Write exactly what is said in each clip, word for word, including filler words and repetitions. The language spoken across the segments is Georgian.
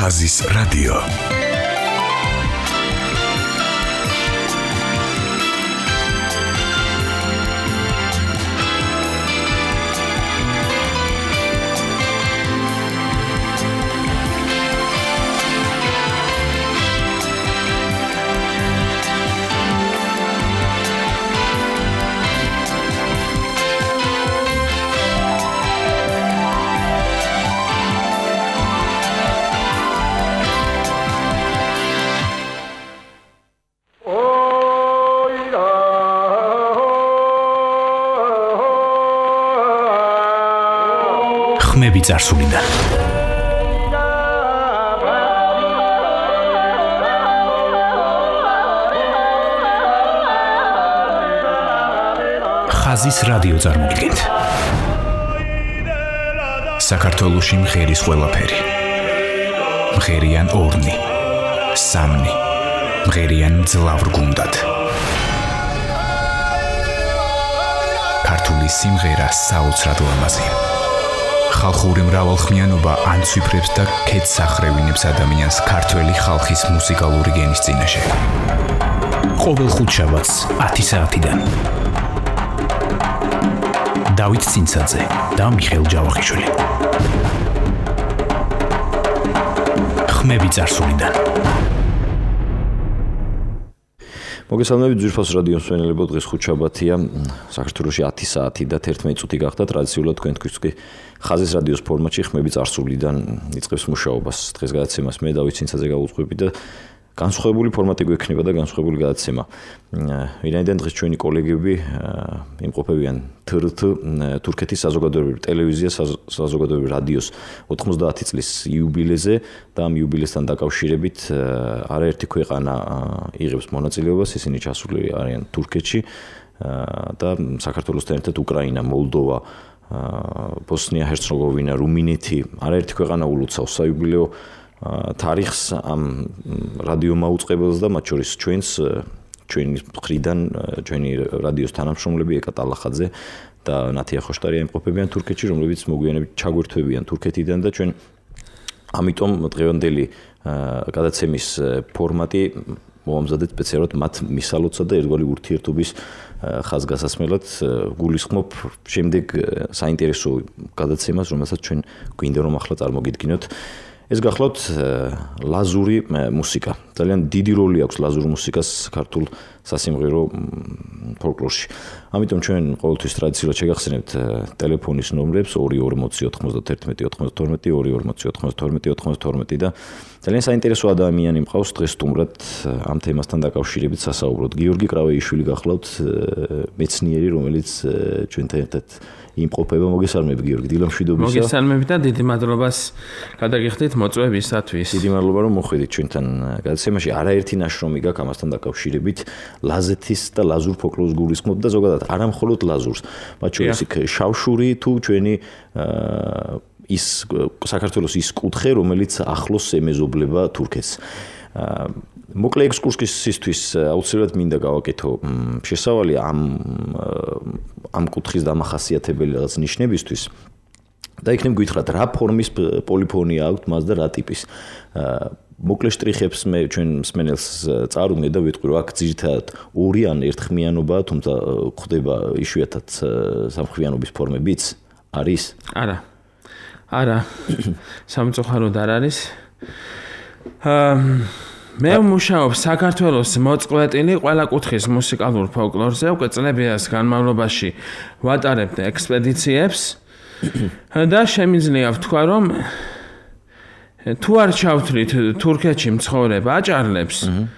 ხაზის რადიო. ხმები წარსულიდან. ხაზის რადიო წარმოგიდგენთ. საქართველოში მღერის ყველაფერი. მღერიან ორნი, სამნი, მღერიან მძლავრ გუნდად. ქართული სიმღერა საოცრად ლამაზია. ხალხური მრავალხმიანობა ანცვიფრებს და ქედს ახრევინებს ადამიანს ქართველი ხალხის მუსიკალური გენის წინაშე. ყოველ ხუთშაბათს ათი საათიდან. დავით ცინცაძე და მიხეილ ჯავახიშვილი. ხმები წარსულიდან. მოგესალმებით ძვირფას რადიო მსმენელებო, დღეს ხუთშაბათია, საქართველოში ათი საათი და თერთმეტი წუთი გახდა. ტრადიციულად თქვენთვის კი ხაზის რადიოს ფორმატში ხმები წარსულიდან იწყებს მუშაობას. დღეს გადაცემას მე დავით ცინცაძე გავუძღვები და განსხვავებული ფორმატი გვექნება და განსხვავებული გადაცემა. ვინაიდან დღეს ჩვენი კოლეგები იმყოფებიან თრ თ თურქეთის საზოგადოებრივ ტელევიზიას, საზოგადოებრივ რადიოს ოთხმოცდაათი წლის იუბილეზე და ამ იუბილესთან დაკავშირებით არაერთი ქვეყანა იღებს მონაწილეობას, ისინი ჩასული არიან თურქეთში და საქართველოსთან ერთად უკრაინა, მოლდოვა, ბოსნია, ჰერცეგოვინა, რუმინეთი, არაერთი ქვეყანა ულოცავს საიუბილეო თარიღს ამ რადიო მაუწყებელს და მათ შორის ჩვენს ჩვენი მხრიდან ჩვენი რადიოს თანამშრომლები ეკა ტალახაძე და ნათია ხოშტარია იმყოფებიან თურქეთში, რომლებიც მოგვიანებით ჩაგვერთვებიან თურქეთიდან და ჩვენ ამიტომ დღევანდელი გადაცემის ფორმატი მოამზადეთ სპეციალურად მათ მისალოცად და ერთგვარი ურთიერთობის ხაზგასასმელად. გულისხმობ შემდეგ საინტერესო გადაცემას, რომელსაც ჩვენ გვინდა რომ ახლა წარმოგიდგინოთ. ეს გახლავთ ლაზური მუსიკა. ძალიან დიდი როლი აქვს ლაზურ მუსიკას ქართულ სასიმღერო ფოლკლორში. ამიტომ ჩვენ ყოველთვის ტრადიციულად შეგახსენებთ ტელეფონის ნომრებს ორი ორმოცი ოთხმოცდათერთმეტი ოცდათორმეტი ორი ორმოცი ოთხმოცდათორმეტი ოცდათორმეტი და ძალიან საინტერესო ადამიანი მყავს დღეს სტუმრად ამ თემასთან დაკავშირებით სასაუბროთ. გიორგი კრავეიშვილი გახლავთ, მეცნიერი, რომელიც ჩვენთან ერთად იმყოფება. მოგესალმებით გიორგი, დილამშვიდობისა. მოგესალმებით და დიდი მადლობას გადაგიხდით მოწვევისათვის. დიდი მადლობა რომ მოხვედით ჩვენთან გადაცემაში. არაერთი ნაშრომი გაქვს ამასთან დაკავშირებით, ლაზეთის და ლაზურ ფოლკლორს გულისხმობ და ზოგადად არა მხოლოდ ლაზურს. მათ შორის შავშური თუ ჩვენი ის საქართველოს ის კუთხე, რომელიც ახლოს ემეზობლება თურქეთს. მოკლე ექსკურსიისთვის აუცილებლად მინდა გავაკეთო შესავალი ამ ამ კუთხის დამახასიათებელი რაღაც ნიშნებისთვის და იქნებ გითხრათ რა ფორმის პოლიფონია აქვს მას და რა ტიპის. მოკლე შტრიხებს მე ჩვენ მსმენელს წარუმე და ვიტყვი რომ აქ ძირითადად ორი ან ერთხმიანობაა, თუმცა ხდება იშვიათად სამხმიანობის ფორმებიც არის? არა. არა. სამწუხაროდ არ არის. აა მე მუშაობ საქართველოს მოწყვლეტილი ყველა კუთხის მუსიკალურ ფოლკლორზე, უკვე წლებიას განმავლობაში ვატარებ ექსპედიციებს და შემიძლია ვთქვა, რომ თუ არ ჩავთვლით თურქეთში მცხოვრებ აჭარლებს,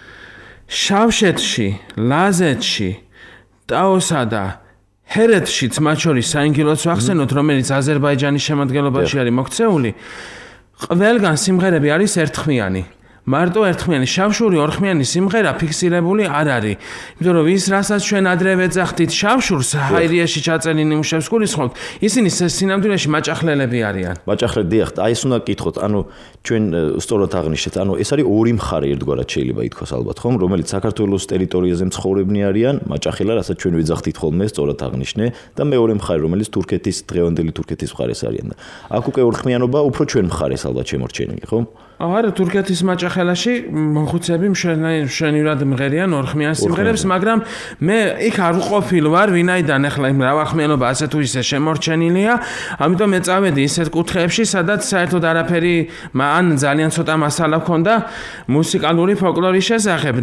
შავშეთში, ლაზეთში, ტაოსა და ჰერეთშიც მათ შორის საინგილოც ვახსენოთ, რომელიც აზერბაიჯანის შემადგენლობაში არის მოქცეული, ყველგან სიმღერები არის ერთხმიანი. მარტო ერთხმიანი შავშური ორხმიანი სიმღერა ფიქსირებული არ არის. იმიტომ რომ ის რასაც ჩვენ ადრევე ძახდით შავშურს ჰაირიაში ჩაწელი ნიმუშებს გულისხმობთ, ისინი სინამდვილეში მაჭახლელები არიან. მაჭახლელი დიახ, აი ეს უნდა გკითხოთ, ანუ ჩვენ სწორად აღნიშნეთ, ანუ ეს არის ორი მხარე ერთგვარად შეიძლება ითქვას ალბათ, ხომ, რომელიც საქართველოს ტერიტორიაზე მცხოვრებნი არიან, მაჭახელა, რასაც ჩვენ ვიძახდით ხოლმე, სწორად აღნიშნე, და მეორე მხარე, რომელიც თურქეთის დღევანდელი თურქეთის მხარეს არიან. აქ უკვე ორხმიანობა უფრო ჩვენ მხარეს ალბათ შემორჩენილი, ხო? არა, თურქეთის მაჭახელაში მოხუცები მშვენივრად მღერიან ორხმიან სიმღერებს, მაგრამ მე იქ არ ვყოფილ ვარ, ვინაიდან ახლა იმ მრავალხმიანობა ასე თუ ისე შემორჩენილია, ამიტომ მეწავედი ისეთ კუთხეებში, სადაც საერთოდ არაფერი ან ძალიან ცოტა მასალა ჰქონდა მუსიკალური ფოლკლორის შესახებ.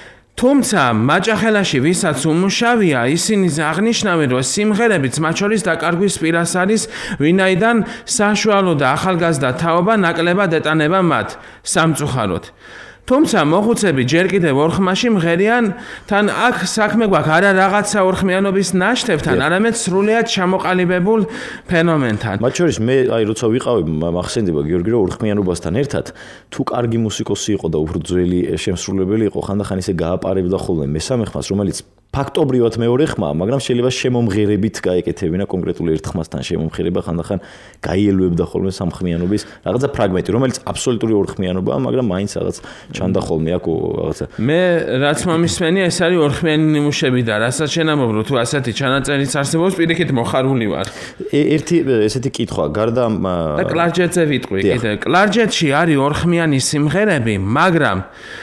თუმცა მაჭახელაში ვისაც უმუშავია, ისინი აღნიშნავენ, რომ სიმღერებიც მათ შორის დაკარგვის პირას არის, ვინაიდან საშუალო და ახალგაზრდა თაობა ნაკლებად ეტანება მათ სამწუხაროდ. თუმცა მოხუცები ჯერ კიდევ ორხმაში მღერიან, თან აქ საქმე გვაქვს არა რაღაცა ორხმიანობის ნაშთებთან, არამედ სრულიად ჩამოყალიბებულ ფენომენთან. მათ შორის მე აი როცა ვიყავი მახსენდება გიორგი რომ ორხმიანობასთან ერთად თუ კარგი მუსიკოსი იყო და უფრო ძველი შემსრულებელი იყო, ხანდახან ისე გააპარებდა ხოლმე მესამე ხმას, რომელიც ფაქტობრივად მეორე ხმაა, მაგრამ შეიძლება შემომღერებით გაეკეთებინა კონკრეტულ ერთ ხმასთან შემომღერება, ხანდახან გაიელვებდა ხოლმე სამხმიანობის რაღაცა ფრაგმენტი, რომელიც აბსოლუტური ორხმიანობაა, მაგრამ მაინც რაღაც ჩანდა ხოლმე აქ რაღაცა. მე რაც მომისმენია, ეს არის ორხმიანი ნიმუშები და რასაც შენამობ, თუ ასეთი ჩანაწერიც არსებობს, პირიქით მოხარული ვარ. ერთი ესეთი კითხვა, გარდა და კლარჯეტზე ვიტყვი, კიდე კლარჯეტში არის ორხმიანი სიმღერები, მაგრამ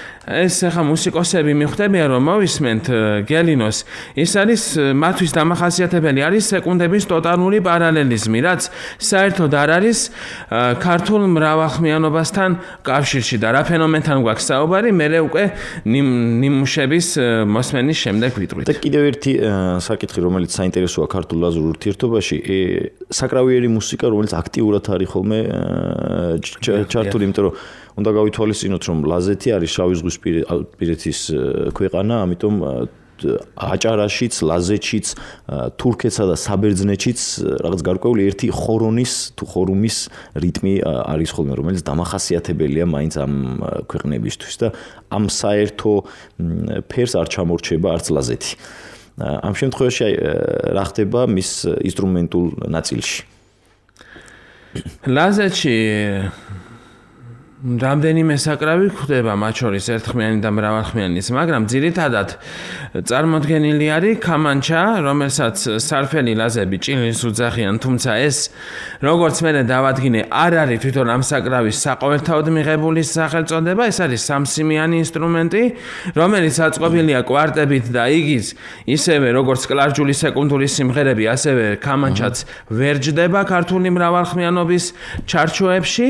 ეს ახლა მუსიკოსები მიხვდებიან რომ მოვისმენთ გელინოს ის არის მათთვის დამახასიათებელი არის სეკუნდების ტოტალური პარალელიზმი რაც საერთოდ არ არის ქართულ მრავალხმიანობასთან კავშირში და რა ფენომენთან გვაქვს საუბარი მე უკვე ნიმუშების მოსმენის შემდეგ ვიტყვით და კიდევ ერთი საკითხი რომელიც საინტერესოა ქართულ ლაზურ ურთიერთობაში საკრავიერი მუსიკა რომელიც აქტიურად არის ხოლმე ჩართული იმიტომ რომ უნდა გავითვალისწინოთ რომ ლაზეთი არის შავი ზღვის პირეთის ქვეყანა, ამიტომ აჭარაშიც, ლაზეთშიც, თურქეთსა და საბერძნეთშიც რაღაც გარკვეული ერთი ხორონის თუ ხორუმის რიტმი არის ხოლმე, რომელიც დამახასიათებელია მაინც ამ ქვეყნებისთვის და ამ საერთო ფერს არ ჩამორჩება არც ლაზეთი. ამ შემთხვევაში რა ხდება მის ინსტრუმენტულ ნაწილში? ლაზეთში რამდენიმე საკრავი გვხვდება მათ შორის ერთხმიანი და მრავალხმიანიც, მაგრამ ძირითადად წარმოდგენილი არის კამანჩა, რომელსაც სარფენი ლაზები ჭილის უძახიან, თუმცა ეს როგორც მე დავადგინე, არ არის თვითონ ამ საკრავის საყოველთაოდ მიღებული სახელწოდება, ეს არის სამსიმიანი ინსტრუმენტი, რომელიც აწყობილია კვარტებით და იგის, ისევე როგორც კლარჯული სეკუნდური სიმღერები, ასევე კამანჩაც ვერჯდება ქართული მრავალხმიანობის ჩარჩოებში.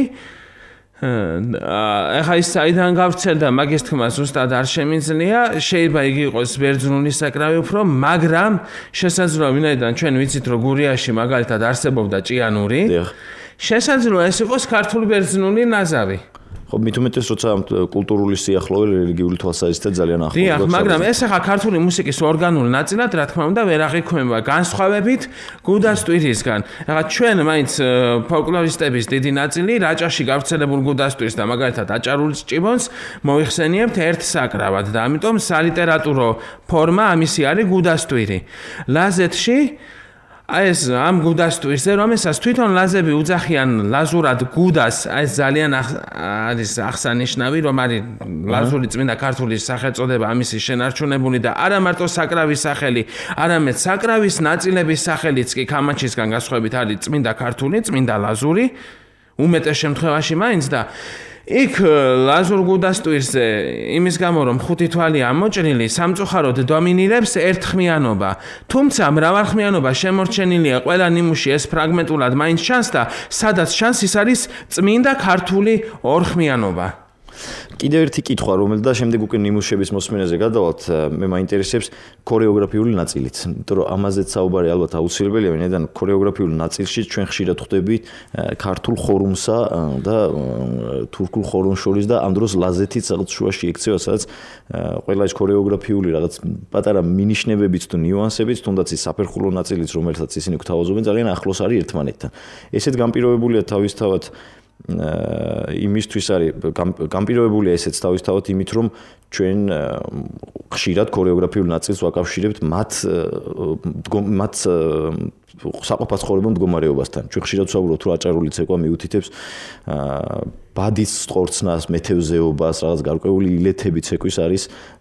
ეხა ის საიდან გავრცელდა მაგის თქმა ზუსტად არ შემიძლია შეიძლება იგი იყოს ბერძნული საკრავი უფრო მაგრამ შესაძლოა ვინაიდან ჩვენ ვიცით რომ გურიაში მაგალითად არსებობდა ჭიანური შესაძლოა ეს იყოს ქართული ბერძნული ნაზავი ხო მით უმეტეს როცა კულტურული სიახლოვე რელიგიური თვალსაზრისით ძალიან ახლოს დიახ მაგრამ ეს ახლა ქართული მუსიკის ორგანული ნაწილად რა თქმა უნდა ვერ აღიქმება განსხვავებით გუდასტვირისგან ახლა ჩვენ მაინც ფოლკლორისტების დიდი ნაწილი რაჭაში გავრცელებულ გუდასტვირს და მაგალითად აჭარულ ჭიბონს მოიხსენიებთ ერთ საკრავად და ამიტომ სალიტერატურო ფორმა ამისი არის გუდასტვირი ლაზეთში აი ეს ამ გუდასტვირზე რომელსაც თვითონ ლაზები უძახიან ლაზურად გუდას აი ეს ძალიან არის აღსანიშნავი რომ არის ლაზური წმინდა ქართული სახელწოდება ამისი შენარჩუნებული და არა მარტო საკრავის სახელი არამედ საკრავის ნაწილების სახელიც კი კამანჩისგან გასხვებით არის წმინდა ქართული წმინდა ლაზური უმეტეს შემთხვევაში მაინც და იქ ლაზურ გუდასტვირზე იმის გამო რომ ხუთი თვალი ამოჭრილი სამწუხაროდ დომინირებს ერთხმიანობა თუმცა მრავალხმიანობა შემორჩენილია ყველა ნიმუში ეს ფრაგმენტულად მაინც ჩანს და სადაც ჩანს ის არის წმინდა ქართული ორხმიანობა კიდევ ერთი კითხვა რომელიც და შემდეგ უკვე ნიმუშების მოსმენაზე გადავალთ მე მაინტერესებს ქორეოგრაფიული ნაწილიც იმიტომ რომ ამაზეც საუბარი ალბათ აუცილებელია ვინაიდან ქორეოგრაფიული ნაწილში ჩვენ ხშირად ხვდებით ქართულ ხორუმსა და თურქულ ხორუმს შორის და ამ დროს ლაზეთიც რაღაც შუაში ექცევა სადაც ყველა ეს ქორეოგრაფიული რაღაც პატარა მინიშნებებით თუ ნიუანსებით თუნდაც ის საფერხულო ნაწილიც რომელსაც ისინი გვთავაზობენ ძალიან ახლოს არის ერთმანეთთან ესეთ განპირობებულია თავისთავად იმისთვის არის გამპირობებულია ესეც თავისთავად იმით, რომ ჩვენ ხშირად ქორეოგრაფიულ ნაწილს ვაკავშირებთ მათ მათ საყოფაცხოვრებო მდგომარეობასთან. ჩვენ ხშირად ვსაუბრობთ, რომ აჭარული ცეკვა მიუთითებს ბადის სწორცნას, მეთევზეობას, რაღაც გარკვეული ილეთები ცეკვის არის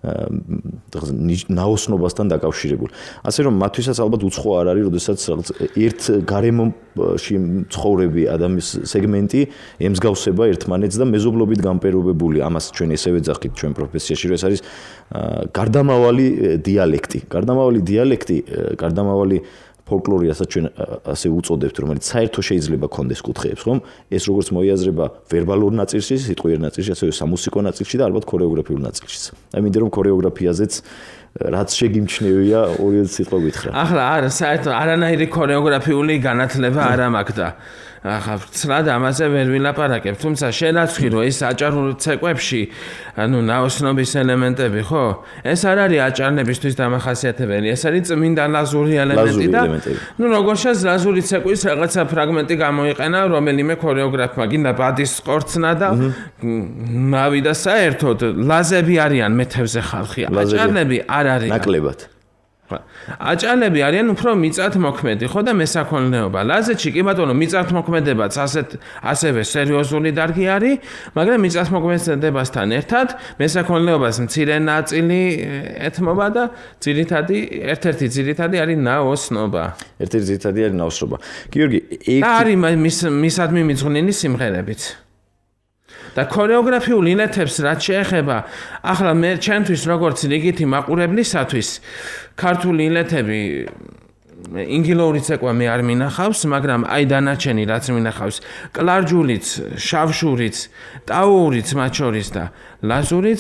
ნაოსნობასთან დაკავშირებული. ასე რომ მათთვისაც ალბათ უცხო არ არის, როდესაც რაღაც ერთ გარემოში ცხოვრები ადამიანის სეგმენტი ემსგავსება ერთმანეთს და მეზობლობით გამპერობებული. ამას ჩვენ ესე ვეძახით ჩვენ პროფესიაში, რომ ეს არის გარდამავალი დიალექტი. გარდამავალი დიალექტი, გარდამავალი ფოლკლორი, რასაც ჩვენ ასე უწოდებთ, რომელიც საერთო შეიძლება კონდეს კუთხეებს, ხომ? ეს როგორც მოიაზრება ვერბალურ ნაწილში, სიტყვიერ ნაწილში, ასევე სამუსიკო ნაწილში და ალბათ ქორეოგრაფიულ ნაწილშიც. აი მინდა რომ ქორეოგრაფიაზეც რაც შეგიმჩნევია ორი სიტყვა გითხრა. ახლა არა, საერთოდ არანაირი ქორეოგრაფიული განათლება არ მაქვს და ახლა ცნად ამაზე ვერ ვილაპარაკებ, თუმცა შენაც ვთქვი, რომ ეს აჭარულ ცეკვებში, ანუ ნაოსნობის ელემენტები, ხო? ეს არ არის აჭარნებისთვის დამახასიათებელი, ეს არის წმინდა ლაზური ელემენტი და ნუ როგორ შეს ლაზური ცეკვის რაღაცა ფრაგმენტი გამოიყენა რომელიმე ქორეოგრაფმა, გინდა ბადის ყორცნა და ნავი და საერთოდ ლაზები არიან მეთევზე ხალხი, აჭარნები არ არიან. ნაკლებად. აჭარნები არიან უფრო მიწათმოქმედი, ხო და მესაქონლეობა. ლაზეთში კი ბატონო მიწათმოქმედებაც ასეთ ასევე სერიოზული დარგი არის, მაგრამ მიწათმოქმედებასთან ერთად მესაქონლეობას მცირე ნაწილი ეთმობა და ძირითადი ერთ-ერთი ძირითადი არის ნაოსნობა. ერთ-ერთი ძირითადი არის ნაოსნობა. გიორგი, და არის მის მისადმი მიძღვნილი სიმღერებიც. და ქორეოგრაფიულ ილეთებს რაც შეეხება, ახლა მე ჩემთვის როგორც რიგითი მაყურებლისათვის ქართული ილეთები ინგილოური ცეკვა მე არ მინახავს, მაგრამ აი დანარჩენი რაც მინახავს, კლარჯულიც, შავშურიც, ტაურიც მათ შორის და ლაზურიც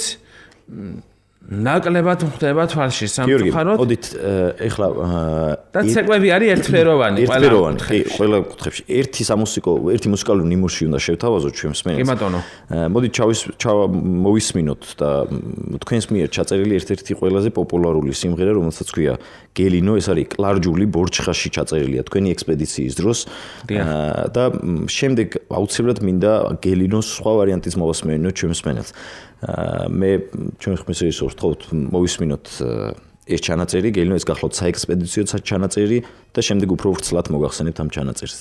ნაკლებად ხდება თვალში სამწუხაროდ. მოდით ეხლა და ცეკვები არის ერთფეროვანი, ერთფეროვანი, კი, ყველა კუთხეში. ერთი სამუსიკო, ერთი მუსიკალური ნიმუში უნდა შევთავაზოთ ჩვენ მსმენელს. კი ბატონო. მოდით ჩავის მოვისმინოთ და თქვენს მიერ ჩაწერილი ერთ-ერთი ყველაზე პოპულარული სიმღერა, რომელსაც ქვია გელინო, ეს არის კლარჯული ბორჩხაში ჩაწერილია თქვენი ექსპედიციის დროს. და შემდეგ აუცილებლად მინდა გელინოს სხვა ვარიანტის მოვასმენოთ ჩვენ მსმენელს. მე ჩვენ ხმის რეჟისორს ვთხოვთ მოვისმინოთ ეს ჩანაწერი, გელინო ეს გახლავთ საექსპედიციო ჩანაწერი და შემდეგ უფრო ვრცლად მოგახსენებთ ამ ჩანაწერს.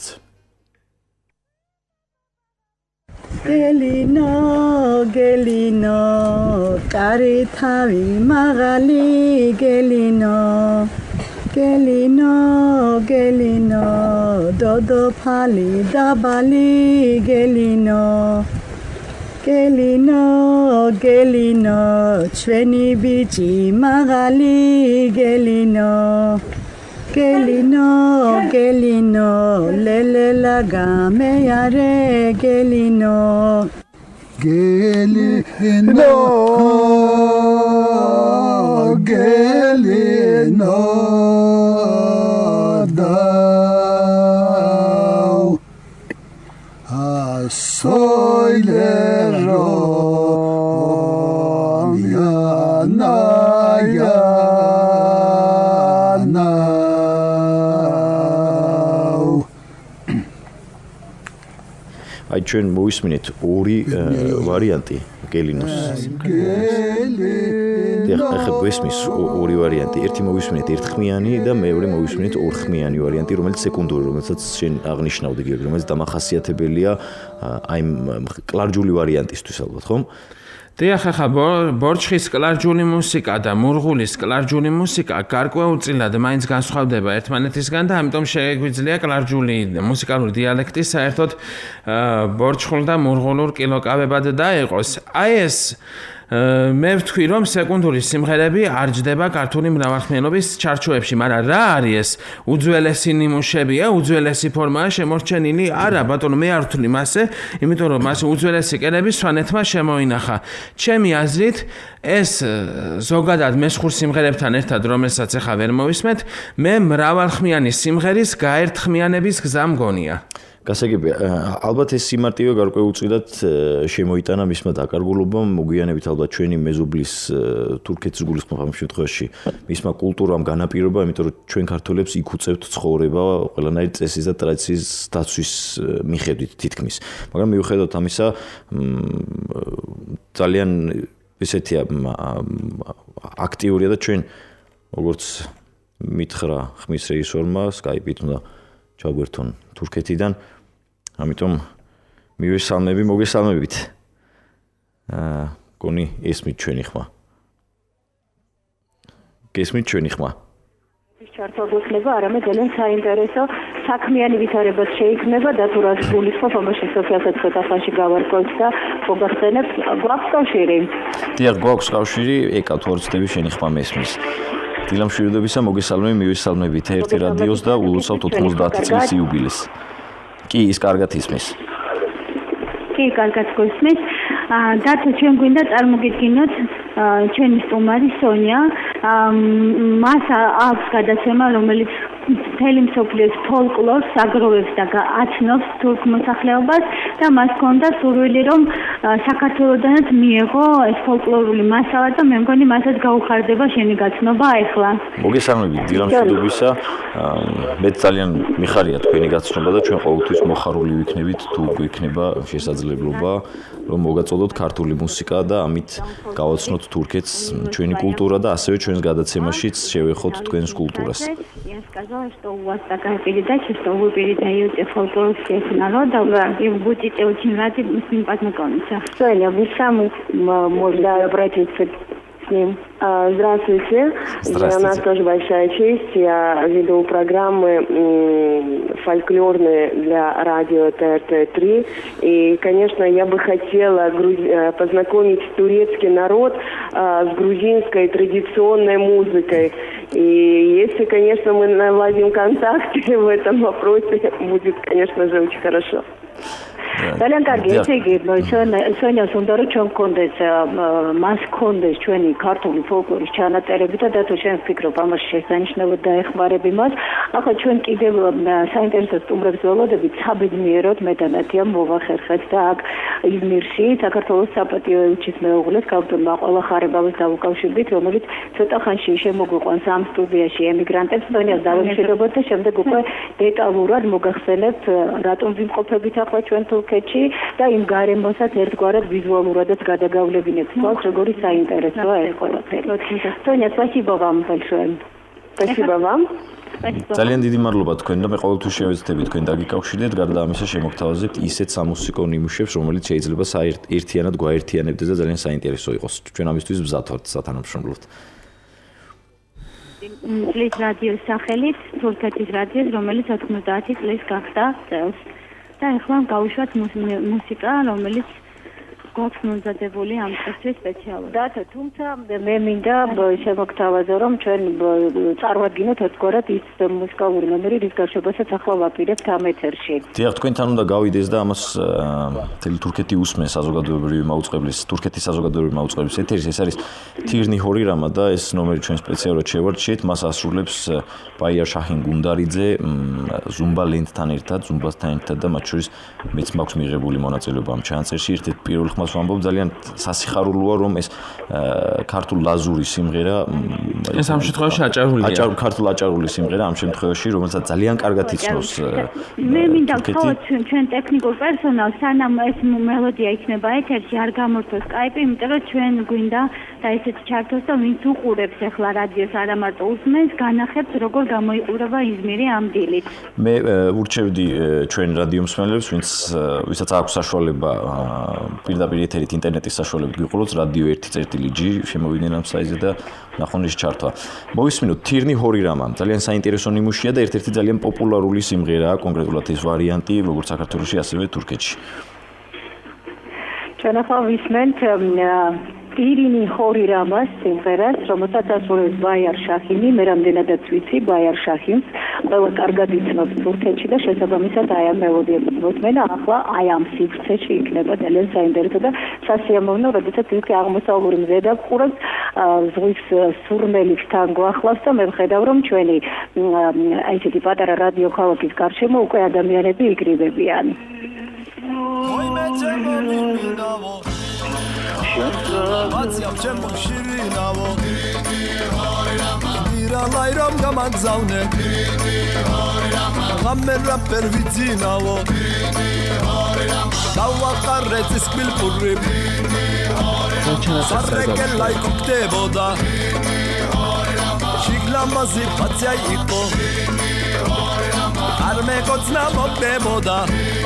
გელინო, გელინო, კარი თავი მაღალი გელინო, გელინო, გელინო, დოდო ფალი დაბალი გელინო. გელინო, გელინო, ჩვენი ბიჭი მაღალი გელინო. გელინო, გელინო, ლელელა გამეარე გელინო. გელინო, გელინო, დაუ ასოილერო მიანაია აი ჩვენ მოვისმინეთ ორი ვარიანტი გელინოს. ახლა გვესმის ორი ვარიანტი. ერთი მოვისმინეთ ერთხმიანი და მეორე მოვისმინეთ ორხმიანი ვარიანტი, რომელიც სეკუნდური, რომელსაც შენ აღნიშნავდი, გიორგი, რომელიც დამახასიათებელია აი კლარჯული ვარიანტისთვის ალბათ, ხომ? დიახ, ახლა ბორჩხის კლარჯული მუსიკა და მურღულის კლარჯული მუსიკა გარკვეულწილად მაინც განსხვავდება ერთმანეთისგან და ამიტომ შეგვიძლია კლარჯული მუსიკალური დიალექტი საერთოდ ბორჩხულ და მურღულურ კილოკავებად დაეყოს. აი ეს მე ვთქვი, რომ სეკუნდური სიმღერები არ ჯდება ქართული მრავალხმიანობის ჩარჩოებში, მაგრამ რა არის ეს? უძველესი ნიმუშებია, უძველესი ფორმაა შემორჩენილი? არა, ბატონო, მე არ ვთვლი მასე, იმიტომ რომ მას უძველესი კერები სვანეთმა შემოინახა. ჩემი აზრით, ეს ზოგადად მესხურ სიმღერებთან ერთად, რომელსაც ახლა ვერ მოვისმენთ, მე მრავალხმიანი სიმღერის გაერთხმიანების გზა მგონია. გასაგებია, ალბათ ეს სიმარტივე გარკვეულწილად შემოიტანა მისმა დაკარგულობამ, მოგვიანებით ალბათ ჩვენი მეზობლის თურქეთის გულისხმობა ამ შემთხვევაში მისმა კულტურამ განაპირობა, იმიტომ რომ ჩვენ ქართველებს იქ უწევთ ცხოვრება ყველანაირი წესის და ტრადიციის დაცვის მიხედვით თითქმის. მაგრამ მიუხედავად ამისა, ძალიან ესეთია აქტიურია და ჩვენ როგორც მითხრა ხმის რეჟისორმა Skype-ით უნდა ჩაგვერთონ თურქეთიდან. ამიტომ მივესალმები, მოგესალმებით. აა, გონი ესმით ჩვენი ხმა. გესმით ჩვენი ხმა. ჩართვა გვექნება, არამედ ძალიან საინტერესო საქმიანი ვითარებაც შეიქმნება და თუ რაც გულისხმობ, ამაში სოციალურ ხეთახანში გავარკვევთ და მოგახსენებთ, გვაქვს კავშირი. დიახ, გვაქვს კავშირი, ეკა თუ არ ვცდები შენი ხმა მესმის. დილა მშვიდობისა, მოგესალმები, მივესალმებით ერთი რადიოს და ულოცავთ ოთხმოცდაათი წლის იუბილეს. კი, ის კარგად ისმის. კი, კარგად გისმის. დათო, ჩვენ გვინდა წარმოგიდგინოთ ჩვენი სტუმარი სონია. მას აქვს გადაცემა, რომელიც მთელი მსოფლიოს ფოლკლორს აგროვებს და აცნობს თურქ მოსახლეობას და მას ჰქონდა სურვილი, რომ საქართველოდანაც მიეღო ეს ფოლკლორული მასალა და მე მგონი მასაც გაუხარდება შენი გაცნობა ახლა. მოგესალმებით, დილა მშვიდობისა. მე ძალიან მიხარია თქვენი გაცნობა და ჩვენ ყოველთვის მოხარული ვიქნებით თუ გვექნება შესაძლებლობა რომ მოგაწოდოთ ქართული მუსიკა და ამით გავაცნოთ თურქეთს, ჩვენი культура და ასევე ჩვენს гадაცემაშიც შევეხოთ თქვენს культурას. Я сказала, что у вас такая передача, что вы передаете фольклорские народы, и вы будете очень рады с ним познакомиться. Соня, вы сами можете обратиться с ним. Здравствуйте. Здравствуйте. Для нас тоже большая честь. Я веду программы фольклорные для радио Т Р Т три. И, конечно, я бы хотела познакомить турецкий народ с грузинской традиционной музыкой. И если, конечно, мы наладим контакты в этом вопросе, будет, конечно же, очень хорошо. ძალიან კარგი, ესე იგი, სონიას უნდა რომ ჩვენ გქონდეს, მას გქონდეს ჩვენი ქართული ფოლკლორის ჩანაწერები და დათო ჩვენ ვფიქრობ, ამაში შესანიშნავად დაეხმარები მას. ახლა ჩვენ კიდევ საინტერესო სტუმრებს ველოდებით საბედნიეროდ მე და ნათია მოვახერხეთ და აქ იზმირში საქართველოს საპატიო ელჩის მეუღლეს ქართულმა ყველა ხარებავის დავუკავშირდით, რომელიც ცოტა ხანში შემოგვიყვანს ამ სტუდიაში ემიგრანტებს, სონიას დავემშვიდობოთ და შემდეგ უკვე დეტალურად მოგახსენებთ, რატომ ვიმყოფებით ახლა ჩვენ თურქეთში და იმ გარემოსაც ერთგვარად ვიზუალურადაც გადაგავლევინებთ. თქოს, როგორი საინტერესოა ეს ყველაფერი. Соня, спасибо вам большое. Спасибо вам. ძალიან დიდი მადლობა თქვენ და მე ყოველთვის შევეცდები თქვენ დაგიკავშირდეთ, გარდა ამისა შემოგთავაზებთ ისეთ სამუსიკო ნიმუშებს, რომელიც შეიძლება ერთიანად გვაერთიანებდეს და ძალიან საინტერესო იყოს. ჩვენ ამისთვის მზად ვართ სათანამშრომლოდ. წლის რადიოს სახელით, თურქეთის რადიოს, რომელიც ოთხმოცდაათი წლის გახდა წელს. და ახლა გავუშვათ მუსიკა, რომელიც გვაქვს მომზადებული ამ წესთვის სპეციალურად. დათო, თუმცა მე მინდა შემოგთავაზო, რომ ჩვენ წარვადგინოთ ერთგვარად ის მუსიკალური ნომერი, რის გაშვებასაც ახლა ვაპირებთ ამ ეთერში. დიახ, თქვენთან უნდა გავიდეს და ამას მთელი თურქეთი უსმენს საზოგადოებრივი მაუწყებლის, თურქეთის საზოგადოებრივი მაუწყებლის ეთერის. ეს არის თირნი ჰორირამა და ეს ნომერი ჩვენ სპეციალურად შევარჩიეთ. მას ასრულებს ბაიარ შაჰინ გუნდარიძე, ზუმბა ლენდთან ერთად, ზუმბასთან ერთად და მათ შორის მეც მაქვს მიღებული მონაწილეობა ამ ჩანაწერში. ერთ-ერთი პირველი ხმას ვამბობ, ძალიან სასიხარულოა, რომ ეს ქართულ ლაზური სიმღერა ეს ამ შემთხვევაში აჭარულია. აჭარული ქართულ აჭარული სიმღერა ამ შემთხვევაში, რომელსაც ძალიან კარგად იცნობს. მე მინდა ვთქვათ, ჩვენ ტექნიკურ პერსონალს, სანამ ეს მელოდია იქნება ეთერში, არ გამორთოს Skype, იმიტომ რომ ჩვენ გვინდა და ესეც ჩართოს და ვინც უყურებს ახლა რადიოს, არა მარტო უსმენს, განახებს როგორ გამოიყურება იზმირი ამ დილით. მე ურჩევდი ჩვენ რადიო მსმენელებს, ვინც ვისაც აქვს საშუალება პირდაპირ ეთერით ინტერნეტის საშუალებით გიყუროთ რადიო ერთი წერტილი ჯი შემოვიდნენ ამ საიტზე და ნახონ ის ჩართვა. მოვისმინოთ თირნი ჰორირამა, ძალიან საინტერესო ნიმუშია და ერთ-ერთი ძალიან პოპულარული სიმღერაა, კონკრეტულად ეს ვარიანტი, როგორც საქართველოში, ასევე თურქეთში. ჩვენ ახლა ვისმენთ ტირინი ჰორირამას სიმღერას, რომელსაც ასრულებს ბაიარ შაჰინი, მე რამდენადაც ვიცი ბაიარ შაჰინს, ყველა კარგად იცნობს თურქეთში და შესაბამისად აი ამ მელოდიების მოთმენა ახლა აი ამ სივრცეში იქნება ძალიან საინტერესო და სასიამოვნო, როდესაც ის აღმოსავლური მზედაფხურებს ზღვის სურნელისთან გვახლავს და მე ვხედავ რომ ჩვენი აი ესეთი პატარა რადიო ქალაქის გარშემო უკვე ადამიანები იგრიბებიან. Maciam czemu shirinawo Miralay ram gamagzavne Gamme rapper vizinawo Dawa qarretz bil qurrib Sarrekelay kukteboda Shiglamazi patsay iko Arme kotsna mokteboda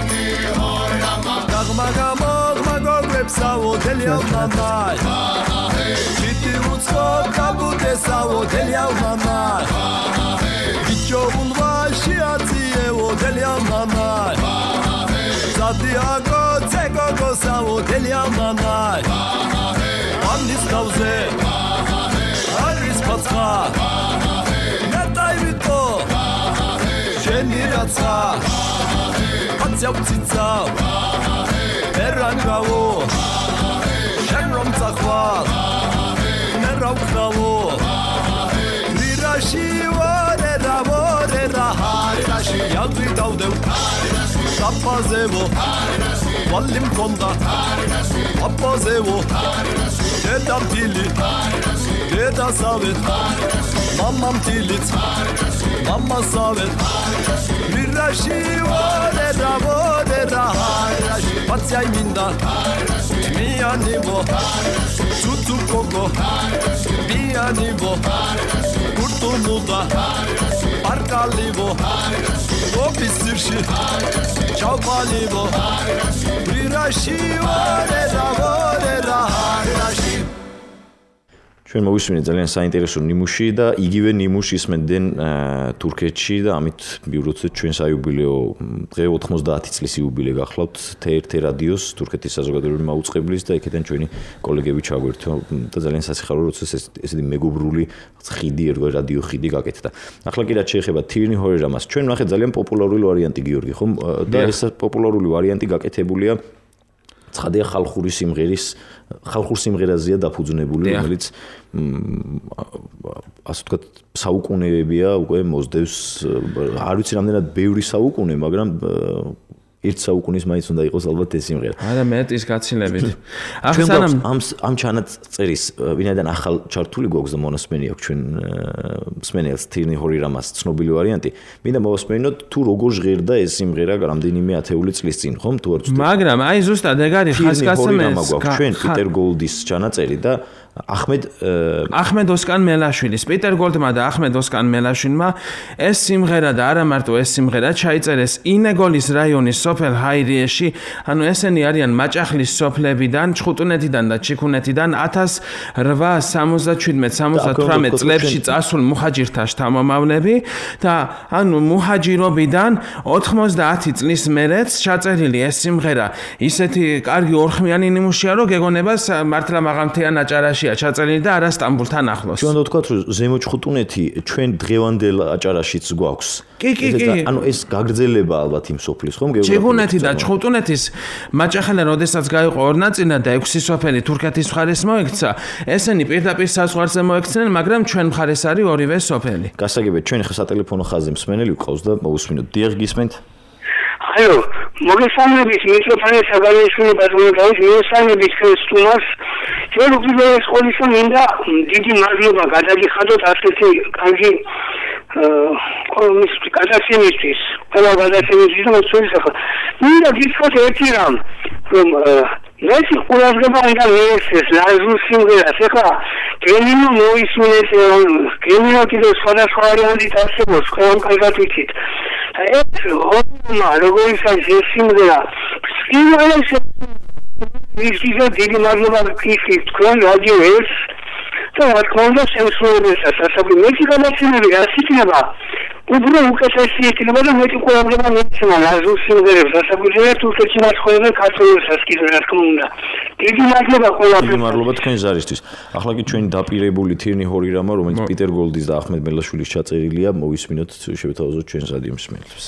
Gagmagamog magogrepsavo deliav mamay Chiti utskov kabutesavo deliav mamay Vicho ulvashiatievo deliav mamay Zadiago tsegogosavo deliav mamay Amnis kavze Aris patscha Natayvito Sheni ratscha Patsav tsitsav Erangavo Shenrom tsakhval Neravkhnavo Rirashi vore ravore raharashi Yagri davdev Tappazevo Vallim konda Tappazevo Dedam tili Deda savet Mamam tilit Mama savet Rirashi vore ravore raharashi Patsay minda Miyanivo Tutu kogo Miyanivo Kurtuluda Arkalivo Opisirshi Çavalivo Rirashi vore ravore raharashi ჩვენ მოვისმინეთ ძალიან საინტერესო ნიმუში და იგივე ნიმუში ისმენდნენ თურქეთში და ამით მიუძღოთ ჩვენ საიუბილეო დღე ოთხმოცდაათი წლის იუბილე გახლავთ თე ერთი რადიოს თურქეთის საზოგადოებრივი მაუწყებლის და იქიდან ჩვენი კოლეგები ჩაგვერთო და ძალიან სასიხარო როცა ესეთი მეგობრული ხიდი ერგო რადიო ხიდი გაკეთდა. ახლა კი რაც შეეხება თირნი ჰორერამას ჩვენ ნახეთ ძალიან პოპულარული ვარიანტი გიორგი ხომ და ეს პოპულარული ვარიანტი გაკეთებულია ცხადია ხალხური სიმღერის ხალხურ სიმღერაზეა დაფუძნებული, რომელიც ასე ვთქვათ, საუკუნეებია უკვე მოსდევს, არ ვიცი რამდენად ბევრი საუკუნე, მაგრამ ერთ საუკუნის მაინც უნდა იყოს ალბათ ეს სიმღერა. არა, მეტის გაცილებით. ახლა ამ ამ ჩანაწერის ვინაიდან ახალ ჩართული გვაქვს და მონასმენი აქვს ჩვენ მსმენელს თირნი ჰორერამას ცნობილი ვარიანტი. მინდა მოვასმენინოთ თუ როგორ ჟღერდა ეს სიმღერა რამდენიმე ათეული წლის წინ, ხომ? თუ არ ვცდები. მაგრამ აი ზუსტად ეგ არის ხასკაცმეს ჩვენ პიტერ გოლდის ჩანაწერი და ახმედ ახმედ ოსკან მელაშვილის პიტერ გოლდმა და ახმედ ოსკან მელაშვილმა ეს სიმღერა და არა მარტო ეს სიმღერა ჩაიწერეს ინეგოლის რაიონის სოფელ ჰაირიეში, ანუ ესენი არიან მაჭახლის სოფლებიდან, ჩხუტუნეთიდან და ჩიქუნეთიდან ათას რვაას სამოცდაჩვიდმეტ სამოცდათვრამეტ წლებში წასულ მუჰაჯირთა შთამომავლები და ანუ მუჰაჯირობიდან ოთხმოცდაათი წლის მერეც ჩაწერილი ეს სიმღერა ისეთი კარგი ორხმიანი ნიმუშია, რომ გეგონება მართლა მაღალმთიან აჭარაში ჩაწერილი და არა სტამბულთან ახლოს. ჩვენ ვთქვათ, რომ ზემო ჩხუტუნეთი ჩვენ დღევანდელ აჭარაშიც გვაქვს. კი, კი, კი. ანუ ეს გაგრძელება ალბათ იმ სოფლის, ხომ? ჩიხუნეთი და ჩხუტუნეთის მაჭახელა როდესაც გაიყო ორ ნაწილად და ექვსი სოფელი თურქეთის მხარეს მოექცა, ესენი პირდაპირ საზღვარზე მოექცნენ, მაგრამ ჩვენ მხარეს არის ორივე სოფელი. გასაგებია, ჩვენ ხა სატელეფონო ხაზზე მსმენელი ვყავს და მოვუსმინოთ. დიახ, გისმენთ? აიო, მოგესალმებით, მიკროფონი საგარეშვილებას მოგავის, მოგესალმებით თქვენს სტუმარს. ჩვენ უპირველეს ყოვლისა მინდა დიდი მადლობა გადაგიხადოთ ასეთი კარგი კომისიის გადაცემისთვის, ყველა გადაცემისთვის და მოსვლის ახლა. მინდა გითხრათ ერთი რამ, რომ ეს ყურადღება უნდა მიეცეს ლაზურ სიმღერას. ახლა გემინო მოისმინეთ, გემინო კიდევ სხვადასხვა ვარიანტით არსებობს, ყველამ კარგად ვიცით. და ეს ომმა როგორიც არის ეს სიმღერა, პირველად ისიც დიდი მადლობა გიხდით თქვენ რადიო ერთს და რა თქმა უნდა შემსრულებელსაც. ასაბი მეტი გადაცემები რაც იქნება, უფრო უკეთესი იქნება და მეტი ყურადღება მიეცემა ლაზურ სიმღერებს, ასაკურია თურქეთში მასხოებენ ქართულსაც კიდე რა თქმა უნდა. დიდი მადლობა ყველაფერს. დიდი მადლობა თქვენი ზარისთვის. ახლა კი ჩვენი დაპირებული თირნი ჰორირამა, რომელიც პიტერ გოლდის და ახმედ მელაშვილის ჩაწერილია, მოვისმინოთ შევეთავაზოთ ჩვენს რადიო მსმენელებს.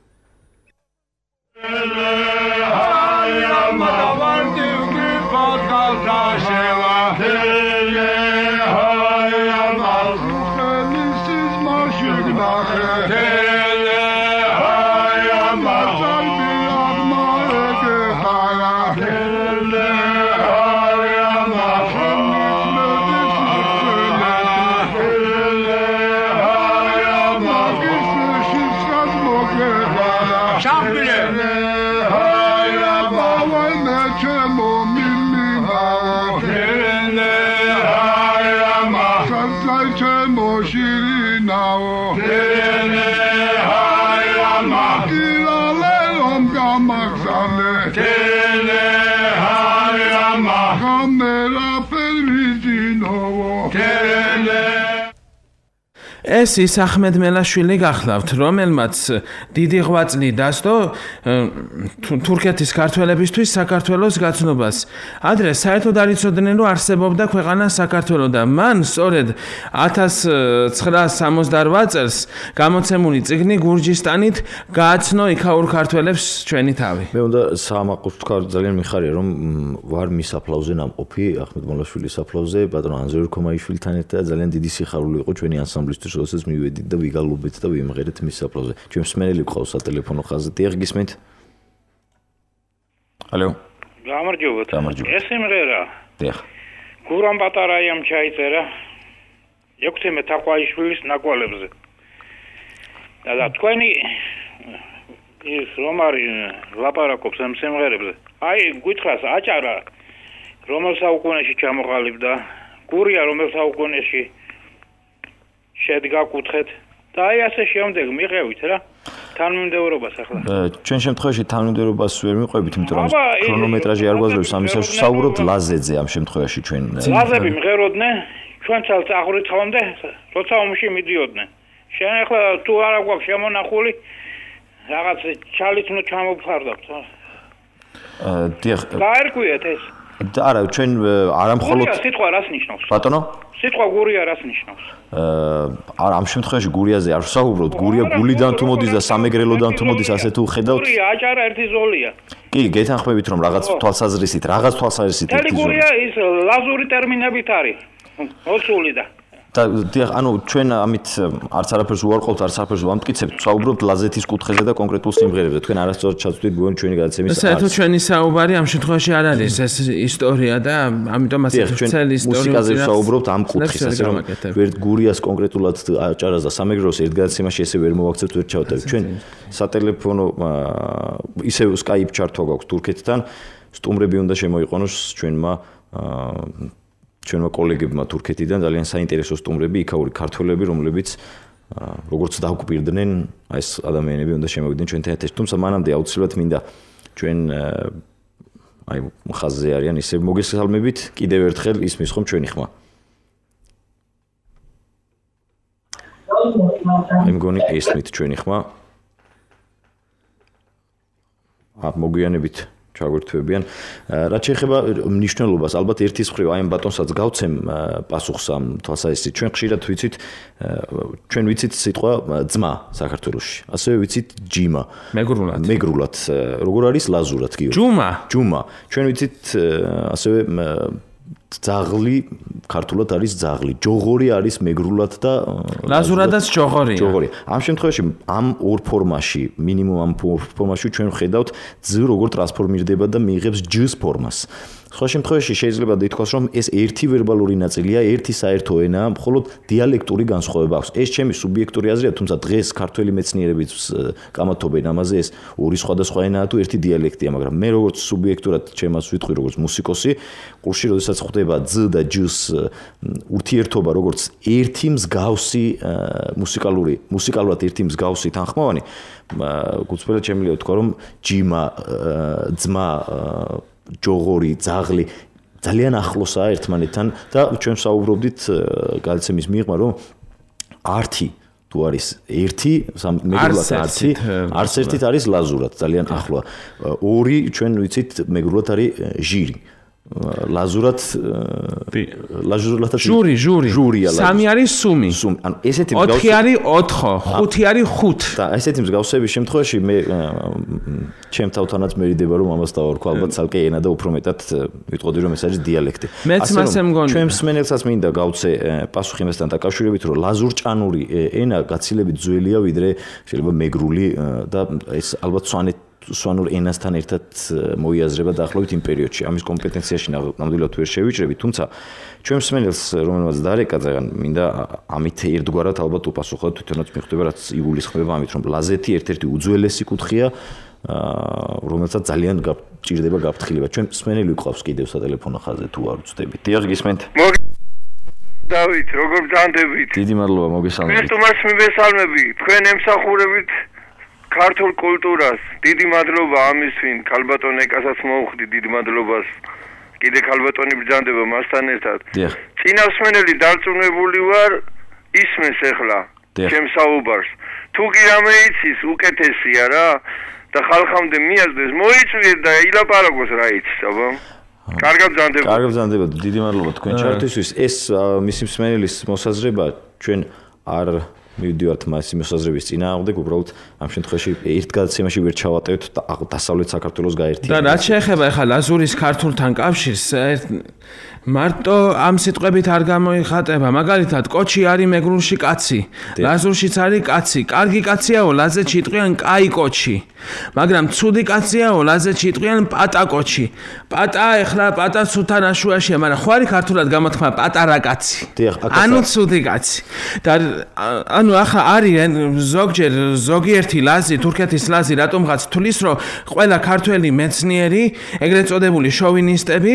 ეს ის ახმედ მელაშვილი გახლავთ, რომელმაც დიდი ღვაწლი დასდო თურქეთის ქართველებისთვის საქართველოს გაცნობას. ადრე საერთოდ არ იცოდნენ, რომ არსებობდა ქვეყანა საქართველო და მან სწორედ ათას ცხრაას სამოცდარვა წელს გამოცემული წიგნი გურჯისტანით გააცნო იქაურ ქართველებს ჩვენი თავი. მე უნდა საამაყოს თქვა, ძალიან მიხარია, რომ ვარ მის აფლავზე ნამყოფი, ახმედ მელაშვილის აფლავზე, ბატონ ანზორ ქომაიშვილთან ერთად ძალიან დიდი სიხარული იყო ჩვენი ანსამბლისთვის. როდესაც მივედით და ვიგალობეთ და ვიმღერეთ მის აფლავზე. ჩვენ მსმენელი გვყავს სატელეფონო ხაზზე. დიახ, გისმენთ? ალო. გამარჯობათ. გამარჯობათ. ეს სიმღერა. დიახ. გურამ პატარაიამ ჩაიწერა ექვთიმე თაყვაიშვილის ნაკვალებზე. და თქვენი ის რომ არის ლაპარაკობს ამ სიმღერებზე. აი, გითხრას აჭარა რომელ საუკუნეში ჩამოყალიბდა, გურია რომელ საუკუნეში შედგა კუთხეთ და აი ასე შემდეგ მიყევით რა თანმიმდევრობას ახლა. ჩვენ შემთხვევაში თანმიმდევრობას ვერ მიყვებით, იმიტომ რომ ქრონომეტრაჟი არ გვაძლევს ამისას ვსაუბრობთ ლაზეზე ამ შემთხვევაში ჩვენ. ლაზები მღეროდნენ, ჩვენ ცალ წაღვრიცხავდე, როცა ომში მიდიოდნენ. შენ ახლა თუ არა გვაქვს შემონახული რაღაც ჩალით ნუ ჩამოფარდავთ. აა დიახ. გაერკვიეთ ეს. და არა, ჩვენ არა მხოლოდ სიტყვა რას ნიშნავს? ბატონო? სიტყვა გურია რას ნიშნავს? აა ამ შემთხვევაში გურიაზე არ ვსაუბრობთ, გურია გულიდან თუ მოდის და სამეგრელოდან თუ მოდის, ასე თუ ხედავთ. გურია აჭარა ერთი ზოლია. კი, გეთანხმებით რომ რაღაც თვალსაზრისით, რაღაც თვალსაზრისით ერთი ზოლია. გურია ის ლაზური ტერმინებით არის. მოცული და და დიახ, ანუ ჩვენ ამით არც არაფერს უარყოფთ, არც არაფერს ვამტკიცებთ, ვსაუბრობთ ლაზეთის კუთხეზე და კონკრეტულ სიმღერებზე. თქვენ არასწორად ჩაწვდით გუონ ჩვენი გადაცემის არც. საერთოდ ჩვენი საუბარი ამ შემთხვევაში არ არის ეს ისტორია და ამიტომ ასე ცელი ისტორია. მუსიკაზე ვსაუბრობთ ამ კუთხის, ასე რომ ვერთ გურიას კონკრეტულად აჭარას და სამეგრელოს ერთ გადაცემაში ესე ვერ მოვაქცევთ, ვერ ჩავტევთ. ჩვენ სატელეფონო ისე Skype ჩართვა გვაქვს თურქეთთან, სტუმრები უნდა შემოიყონოს ჩვენმა ჩვენმა კოლეგებმა თურქეთიდან ძალიან საინტერესო სტუმრები, იქაური ქართველები, რომლებიც როგორც დაგვირდნენ, აი ეს ადამიანები უნდა შემოვიდნენ ჩვენთან ერთად. თუმცა მანამდე აუცილებლად მინდა ჩვენ აი ხაზზე არიან ისე მოგესალმებით, კიდევ ერთხელ ისმის ხომ ჩვენი ხმა. მე მგონი ესმით ჩვენი ხმა. აბ მოგვიანებით ჩაგვერთვებიან. რაც შეეხება მნიშვნელობას, ალბათ ერთის მხრივ აი ამ ბატონსაც გავცემ პასუხს ამ თვალსაზრისით. ჩვენ ხშირად ვიცით, ჩვენ ვიცით სიტყვა ძმა საქართველოში. ასევე ვიცით ჯიმა. მეგრულად. მეგრულად. როგორ არის ლაზურად კი? ჯუმა. ჯუმა. ჩვენ ვიცით ასევე ძაღლი ქართულად არის ძაღლი. ჯოღორი არის მეგრულად და ლაზურადაც ჯოღორია. ჯოღორია. ამ შემთხვევაში ამ ორ ფორმაში, მინიმუმ ამ ფორმაში ჩვენ ვხედავთ ძ როგორ ტრანსფორმირდება და მიიღებს ჯ-ს ფორმას. სხვა შემთხვევაში შეიძლება ითქვას, რომ ეს ერთი ვერბალური ნაწილია, ერთი საერთო ენაა, მხოლოდ დიალექტური განსხვავება აქვს. ეს ჩემი სუბიექტური აზრია, თუმცა დღეს ქართველი მეცნიერებიც კამათობენ ამაზე, ეს ორი სხვადასხვა ენაა თუ ერთი დიალექტია, მაგრამ მე როგორც სუბიექტურად ჩემას ვიტყვი როგორც მუსიკოსი, ყურში როდესაც ხვდება ძ და ჯ-ს ურთიერთობა როგორც ერთი მსგავსი მუსიკალური, მუსიკალურად ერთი მსგავსი თანხმოვანი, გულწრფელად შემიძლია ვთქვა, რომ ჯიმა, ძმა ჯოღორი, ძაღლი ძალიან ახლოსაა ერთმანეთთან და ჩვენ ვსაუბრობდით გადაცემის მიღმა, რომ ართი თუ არის ერთი მეგრულად არცი არც ერთით არის ლაზურად ძალიან ახლოა ორი ჩვენ ვიცით მეგრულად არის ჟირი ლაზურად ლაზურად ჟური ჟური ჟურია სამი არის სუმი სუმი ანუ ესეთი ოთხი არის ოთხო ხუთი არის ხუთ და ესეთი მსგავსების შემთხვევაში მე ჩემ თავთანაც მერიდება რომ ამას დავარქვა ალბათ ცალკე ენა და უფრო მეტად ვიტყოდი რომ ეს არის დიალექტი მეც მასე მგონი ჩვენ მსმენელსაც მინდა გავცე პასუხი იმასთან დაკავშირებით რომ ლაზურჭანური ენა გაცილებით ძველია ვიდრე შეიძლება მეგრული და ეს ალბათ სვანეთ სვანურ ენასთან ერთად მოიაზრება დაახლოებით იმ პერიოდში. ამის კომპეტენციაში ნამდვილად ვერ შევიჭრებით, თუმცა ჩვენ მსმენელს რომელმაც დარეკა ზეგან მინდა ამით ერთგვარად ალბათ უპასუხოთ თვითონაც მიხვდება რაც იგულისხმება ამით რომ ლაზეთი ერთ-ერთი უძველესი კუთხეა რომელსაც ძალიან ჭირდება გაფრთხილება. ჩვენ მსმენელი გვყავს კიდევ სატელეფონო ხაზზე თუ არ ვწდებით. დიახ, გისმენთ. დავით, როგორ გძანდებით? დიდი მადლობა, მოგესალმებით. ქრისტუმას მივესალმები. თქვენ ემსახურებით ქართულ კულტურას. დიდი მადლობა ამისვინ, ქალბატონ ეკასაც მოუხდი დიდი მადლობას. კიდე ქალბატონი ბრძანდება მასთან ერთად. დიახ. წინასმენელი დარწმუნებული ვარ, ისმენს ახლა ჩემს საუბარს. თუ კი რამე იცის, უკეთესია რა და ხალხამდე მიაზდეს, მოიწვიეთ და ილაპარაკოს რა იცის, აბა. კარგად ბრძანდება. კარგად ბრძანდება. დიდი მადლობა თქვენ ჩართვისთვის. ეს მისი მსმენელის მოსაზრება ჩვენ არ მივდივართ მას მოსაზრების წინააღმდეგ, უბრალოდ ამ შემთხვევაში ერთ გადაცემაში ვერ ჩავატევთ დასავლეთ საქართველოს გაერთიანებას. და რაც შეეხება ახლა ლაზურის ქართულთან კავშირს, მარტო ამ სიტყვებით არ გამოიხატება. მაგალითად, კოჩი არის მეგრულში კაცი, ლაზურშიც არის კაცი. კარგი კაციაო, ლაზეთში იტყვიან კაი კოჩი. მაგრამ ცუდი კაციაო, ლაზეთში იტყვიან პატა კოჩი. პატა ახლა პატა სუთანაშუაშია, მაგრამ ხო არის ქართულად გამოთქმა პატარა კაცი. ანუ ცუდი კაცი. და ანუ ახლა არის ზოგჯერ ზოგიერთი ლაზი, თურქეთის ლაზი რატომღაც თulis, რომ ყველა ქართველი მეცნიერი, ეგრეთ წოდებული შოვინისტები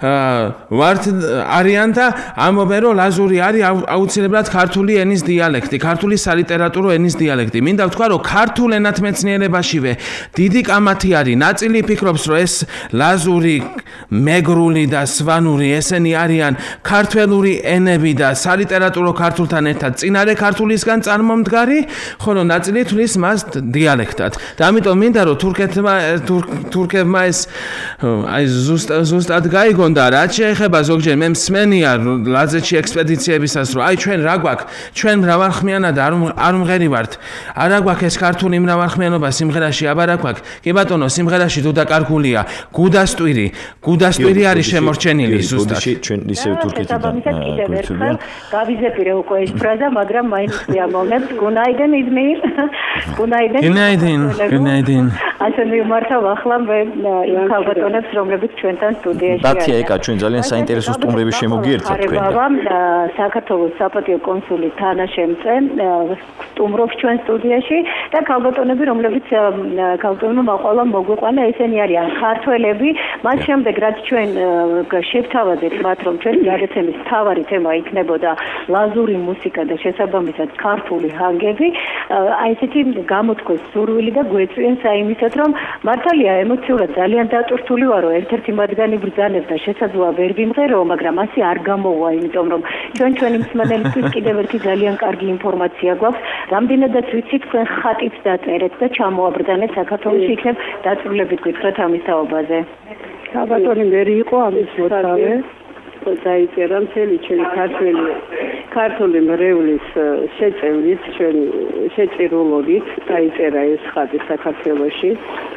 ვართ არიან და ამბობენ რომ ლაზური არის აუცილებლად ქართული ენის დიალექტი, ქართული სალიტერატურო ენის დიალექტი. მინდა ვთქვა რომ ქართულ ენათმეცნიერებაშივე დიდი კამათი არის. ნაწილი ფიქრობს რომ ეს ლაზური, მეგრული და სვანური ესენი არიან ქართველური ენები და სალიტერატურო ქართულთან ერთად წინარე ქართულისგან წარმომდგარი, ხოლო ნაწილი თulis მას დიალექტად. და ამიტომ მინდა რომ თურქეთმა თურქებმა ეს აი ზუსტად ზუსტად გაიგონ და რაც შეეხება ზოგჯერ მე მსმენია ლაზეთში ექსპედიციებისას რომ აი ჩვენ რა გვაქვს ჩვენ მრავალხმიანად არ არ მღერივართ არა გვაქვს ეს ქართული მრავალხმიანობა სიმღერაში აბარა გვაქვს კი ბატონო სიმღერაში თუ დაკარგულია გუდასტვირი გუდასტვირი არის შემორჩენილი ზუსტად ჩვენ ისევ თურქეთიდან გვიწევიან გავიზეპირე უკვე ეს ფრაზა მაგრამ მაინც მიამოვნებ გუნაიდენ იზმირ გუნაიდენ გუნაიდენ გუნაიდენ ასე მიმართავ ახლა მე იმ ქალბატონებს რომლებიც ჩვენთან სტუდიაში არიან დაცია ეკა ჩვენ ძალიან საინტერესო სტუმრები შემოგიერთდა თქვენ და საქართველოს საპატიო კონსული თანაშემწე სტუმრობს ჩვენ სტუდიაში და ქალბატონები რომლებიც ქალბატონებმა მაყვალა მოგვიყვანა ესენი არიან ქართველები მას შემდეგ რაც ჩვენ შევთავაზეთ მათ რომ ჩვენ გადაცემის მთავარი თემა იქნებოდა ლაზური მუსიკა და შესაბამისად ქართული ჰანგები აი ესეთი გამოთქვეს სურვილი და გვეწვიან საიმისად რომ მართალია ემოციურად ძალიან დატვირთული ვარო ერთ-ერთი მათგანი ბრძანებდა შესაძლოა ვერ ვიმღერო მაგრამ ასე არ გამოვა იმიტომ რომ ჩვენ ჩვენი მსმენელისთვის კიდევ ერთი ძალიან კარგი ინფორმაცია გვაქვს რამდენადაც ვიცით თქვენ ხატით დაწერეთ და ჩამოაბრძანეთ საქართველოში იქნებ დაწვრილებით გითხრათ ამის თაობაზე საბატონი მერი იყო ამის მოწავე დაიწერა მთელი ჩვენი ქართული ქართული მრევლის შეწევრით ჩვენ შეწირულობით დაიწერა ეს ხატი საქართველოში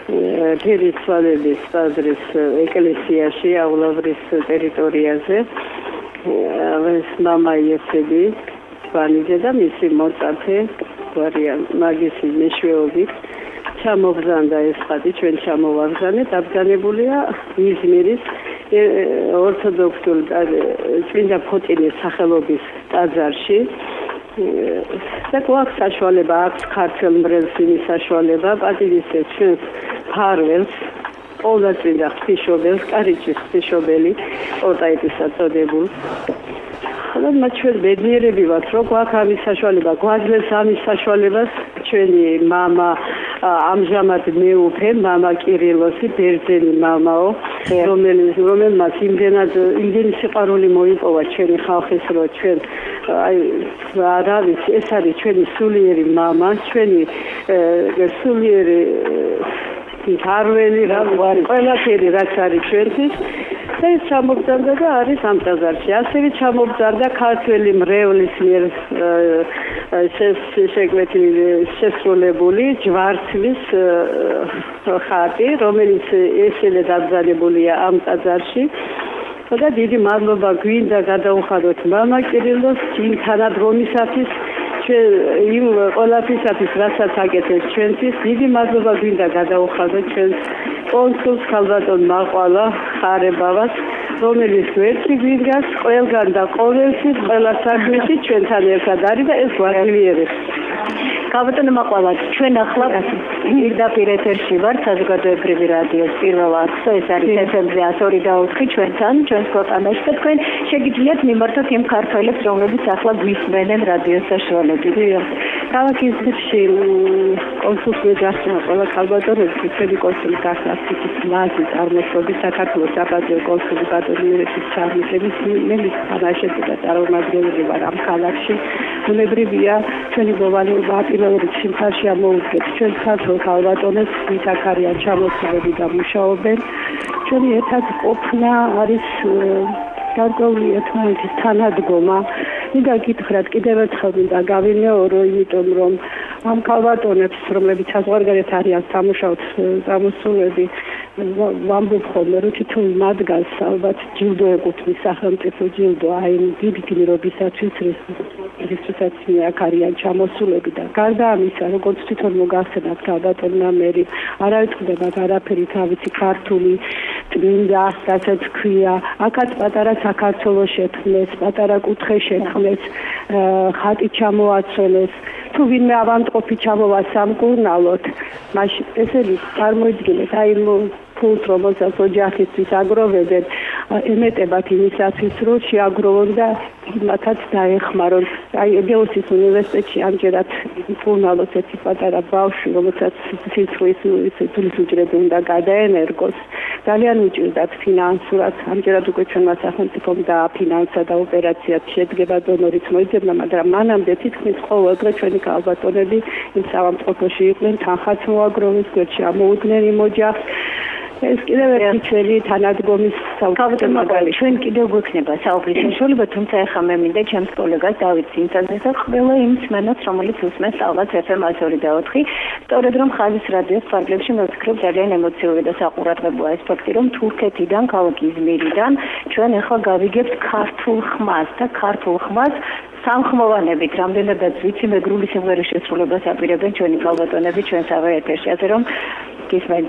ფერიცვალების ტაძრის ეკლესიაში აულავრის ტერიტორიაზე ეს მამაიესები ვანიძე და მისი მოწაფე გვარიან მაგისი მეშვეობით ჩამოგზანდა ეს ხატი ჩვენ ჩამოვაგზავნეთ დაბრძანებულია იზმირის ორთოდოქსულ წმინდა ფოტინის სახელობის ტაძარში და გვაქვს საშუალება აქვს ქართულ მრევლს იმის საშუალება პატივისცემს ჩვენს ფარველს ყოვლადწმინდა ღვთისმშობელს კარიჭის ღვთისმშობელი პორტაიტის აწოდებულ ხოლო მათ ჩვენ ბედნიერები ვართ, რომ გვაქვს ამის საშუალება, გვაძლევს ამის საშუალებას ჩვენი мама ამჟამად მეუფე, мама კირილოსი, ბერძენი მამაო, რომელიც რომელმაც იმდენად იმდენი სიყვარული მოიპოვა ჩვენი ხალხის, რომ ჩვენ აი რა ვიცი, ეს არის ჩვენი სულიერი мама, ჩვენი სულიერი თარველი რა ვარ, ყველაფერი რაც არის ჩვენთვის ეს ჩამოგზარდა და არის ამ ტაძარში. ასევე ჩამოგზარდა ქართველი მრევლის მიერ შეგვეთილი შესრულებული ჯვარცმის ხატი, რომელიც ესელე დაბრძანებულია ამ ტაძარში. და დიდი მადლობა გვინდა გადაუხადოთ მამა კირილოს იმ თანადგომისათვის, იმ ყველაფრისათვის, რასაც აკეთებს ჩვენთვის. დიდი მადლობა გვინდა გადაუხადოთ ჩვენს კონსულს ქალბატონ მაყვალა ხარებავას, რომელიც გვერდში გვინდას ყველგან და ყოველში ყველა საქმეში ჩვენთან ერთად არის და ეს გვაძლიერებს. ქალბატონ მაყვალა, ჩვენ ახლა პირდაპირ ეთერში ვართ საზოგადოებრივი რადიოს პირველ არხზე, ეს არის ეფ ემ-ზე εκατი ორი და ოთხი ჩვენთან, ჩვენს ქვეყანაში და თქვენ შეგიძლიათ მიმართოთ იმ ქართველებს, რომლებიც ახლა გვისმენენ რადიოს საშუალებით. ქალაქის ძირში კონსულს ვეძახნა ყველა ქალბატონებს, ჩვენი კონსული გახსნას ციხის მაზის წარმოშობის საქართველოს საპატიო კონსული ბატონიერების ჩამოსების მელის თანაშემწე და წარმომადგენელი ვარ ამ ქალაქში. ბუნებრივია ჩვენი გლობალურობა პირველად სიმხარში ამოუდგეთ ჩვენ ქართულ ქალბატონებს, ვინც აქ არიან ჩამოსულები და მუშაობენ. ჩვენი ერთად ყოფნა არის გარკვეული ერთმანეთის თანადგომა. მინდა გითხრათ, კიდევ ერთხელ მინდა გავიმეორო, იმიტომ რომ ამ ქალბატონებს, რომლებიც საზღვარგარეთ არიან სამუშაოდ წამოსულები, ვამბობ ხოლმე, რომ თითოეულ მათგანს ალბათ ჯილდო ეკუთვნის, სახელმწიფო ჯილდო, აი დიდი გმირობისათვის, რისთვისაც აქ არიან ჩამოსულები და გარდა ამისა, როგორც თვითონ მოგახსენათ ქალბატონმა მერი, არ აიწყდებათ არაფერი თავისი ქართული წმინდა, რასაც ქვია, აქაც პატარა საქართველოს შექმნეს, პატარა კუთხე შექმნეს, ხატი ჩამოაცვენეს, თუ ვინმე ავანტყოფი ჩამოვა სამკურნალოდ, მაშინ ესენი წარმოიდგინეთ, აი ფულს რომელსაც ოჯახისთვის აგროვებენ, ემეტებათ იმისათვის, რომ შეაგროვონ და იმათაც დაეხმარონ. აი ეგეოსის უნივერსიტეტში ამჯერად მკურნალოს ერთი პატარა ბავშვი, რომელსაც სიცოცხლის თulis უჯრედი უნდა გადაენერგოს, ძალიან უჭირდათ ფინანსურად. ამჯერად უკვე ჩვენმა სახელმწიფომ დააფინანსა და ოპერაციად შედგება დონორიც მოიძებნა, მაგრამ მანამდე თითქმის ყოველდღე ჩვენი ქალბატონები იმ საავადმყოფოში იყვნენ, თანხაც მოაგროვეს, გვერდში ამოუდგნენ იმ ოჯახს. ეს კიდევ ერთი ჩვენი თანადგომის საუბარი მაგალითი. ჩვენ კიდევ გვექნება საუბრის საშუალება, თუმცა ახლა მე მინდა ჩემს კოლეგას დავით ძინძაძეს და ყველა იმ მსმენელს, რომელიც უსმენს ალბათ ეფ ემ εκατი ორი და ოთხი, სწორედ რომ ხაზის რადიოს ფარგლებში მე ვფიქრობ ძალიან ემოციური და საყურადღებოა ეს ფაქტი, რომ თურქეთიდან, ქალაქ იზმირიდან ჩვენ ახლა გავიგებთ ქართულ ხმას და ქართულ ხმას სამხმოვანებით, რამდენადაც ვიცი, მეგრული სიმღერის შესრულებას აპირებენ ჩვენი ქალბატონები ჩვენსავე ეთერში, ასე რომ გისმენთ.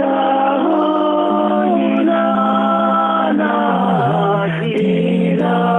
Love.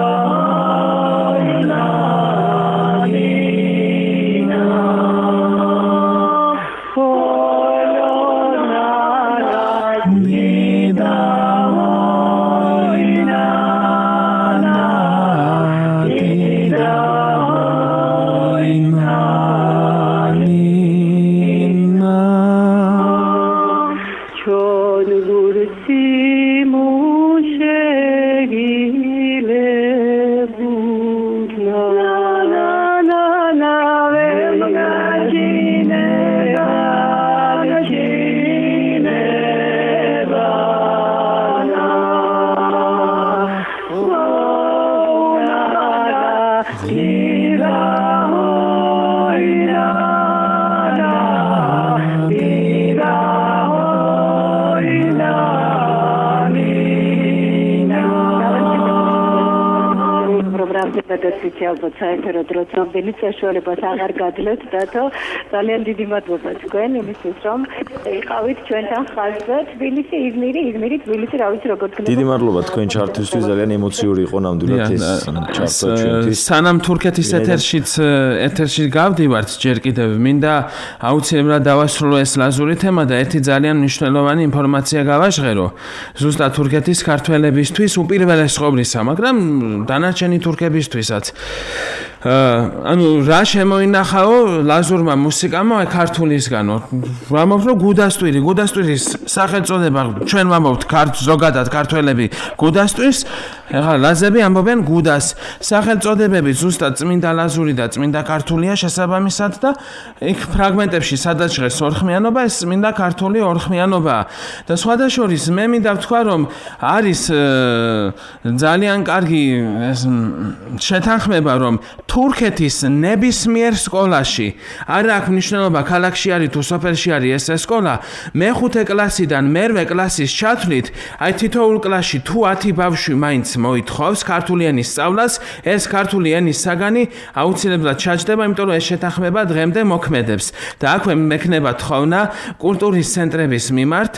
ზედაც ვიცი ალბათ საერთო დროც რამდენი საშუალებას აღარ გადლეთ და თო ძალიან დიდი მადლობა თქვენ იმისთვის რომ იყავით ჩვენთან ხაზზე თბილისი იზმირი იზმირი თბილისი რა ვიცი როგორ გქონდა დიდი მადლობა თქვენ ჩართვისთვის ძალიან ემოციური იყო ნამდვილად ეს ჩართვა ჩვენთვის სანამ თურქეთის ეთერშიც ეთერში გავდივართ ჯერ კიდევ მინდა აუცილებლად დავასრულო ეს ლაზური თემა და ერთი ძალიან მნიშვნელოვანი ინფორმაცია გავაჟღერო ზუსტად თურქეთის ქართველებისთვის უპირველეს ყოვლისა მაგრამ დანარჩენი თურქებისთვისაც ანუ რა შემოინახაო ლაზურმა მუსიკამ აი ქართულისგანო ვამბობ რომ გუდასტვირი გუდასტვირის სახელწოდება ჩვენ ვამბობთ ზოგადად ქართველები გუდასტვირს ეხლა ლაზები ამბობენ გუდას სახელწოდებები ზუსტად წმინდა ლაზური და წმინდა ქართულია შესაბამისად და იქ ფრაგმენტებში სადაც ჟღერს ორხმიანობა ეს წმინდა ქართული ორხმიანობაა და სხვადასხვა მე მინდა ვთქვა რომ არის ძალიან კარგი შეთანხმება რომ თურქეთის ნებისმიერ სკოლაში არ აქვს მნიშვნელობა ქალაქში არის თუ სოფელში არის ეს სკოლა მეხუთე კლასიდან მერვე კლასის ჩათვლით აი თითოეულ კლასში თუ ათი ბავშვი მაინც მოითხოვს ქართული ენის სწავლას ეს ქართული ენის საგანი აუცილებლად ჩაჯდება იმიტომ რომ ეს შეთანხმება დღემდე მოქმედებს და აქვე მექნება თხოვნა კულტურის ცენტრების მიმართ